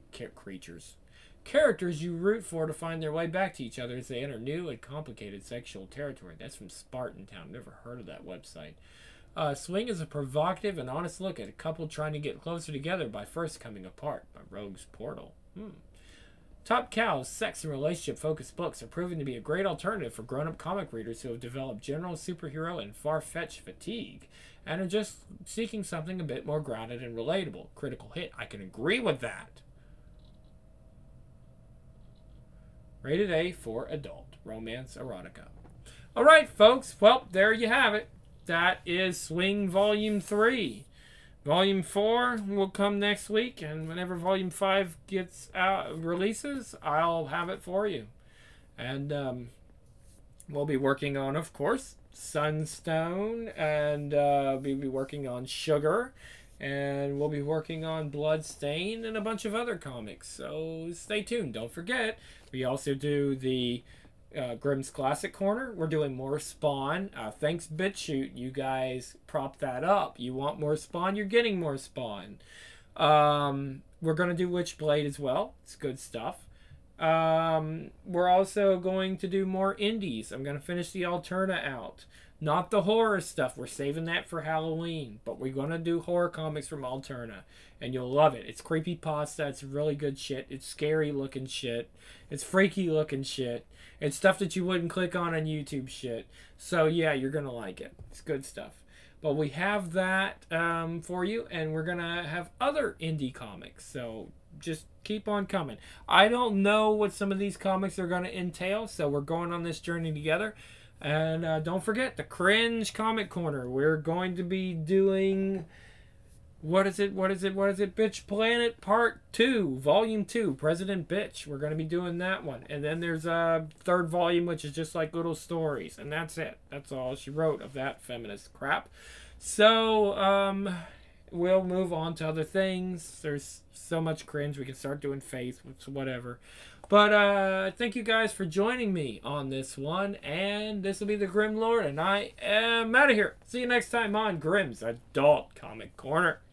Speaker 1: root for to find their way back to each other as they enter new and complicated sexual territory. That's from Spartantown. Never heard of that website. Swing is a provocative and honest look at a couple trying to get closer together by first coming apart by Rogue's Portal. Top Cow's sex and relationship-focused books are proving to be a great alternative for grown-up comic readers who have developed general superhero and far-fetched fatigue and are just seeking something a bit more grounded and relatable. Critical hit. I can agree with that. Rated A for adult. Romance erotica. Alright, folks. Well, there you have it. That is Swing Volume 3. Volume 4 will come next week, and whenever Volume 5 gets releases, I'll have it for you. And we'll be working on, of course, Sunstone, and we'll be working on Sugar, and we'll be working on Bloodstain and a bunch of other comics. So stay tuned. Don't forget, we also do the Grimm's Classic Corner. We're doing more Spawn. Thanks BitChute, you guys propped that up. You want more Spawn, you're getting more Spawn. We're going to do Witchblade as well. It's good stuff. We're also going to do more indies. I'm going to finish the Alterna out. Not the horror stuff. We're saving that for Halloween. But we're going to do horror comics from Alterna. And you'll love it. It's creepypasta. It's really good shit. It's scary looking shit. It's freaky looking shit. It's stuff that you wouldn't click on YouTube shit. So yeah, you're going to like it. It's good stuff. But we have that for you. And we're going to have other indie comics. So just keep on coming. I don't know what some of these comics are going to entail. So we're going on this journey together. And don't forget the Cringe Comic Corner. We're going to be doing, what is it? Bitch Planet Part 2, Volume 2, President Bitch. We're going to be doing that one. And then there's a third volume, which is just like little stories. And that's it. That's all she wrote of that feminist crap. So, we'll move on to other things. There's so much cringe. We can start doing Faith, whatever. But thank you guys for joining me on this one. And this will be the Grim Lord. And I am out of here. See you next time on Grimm's Adult Comic Corner.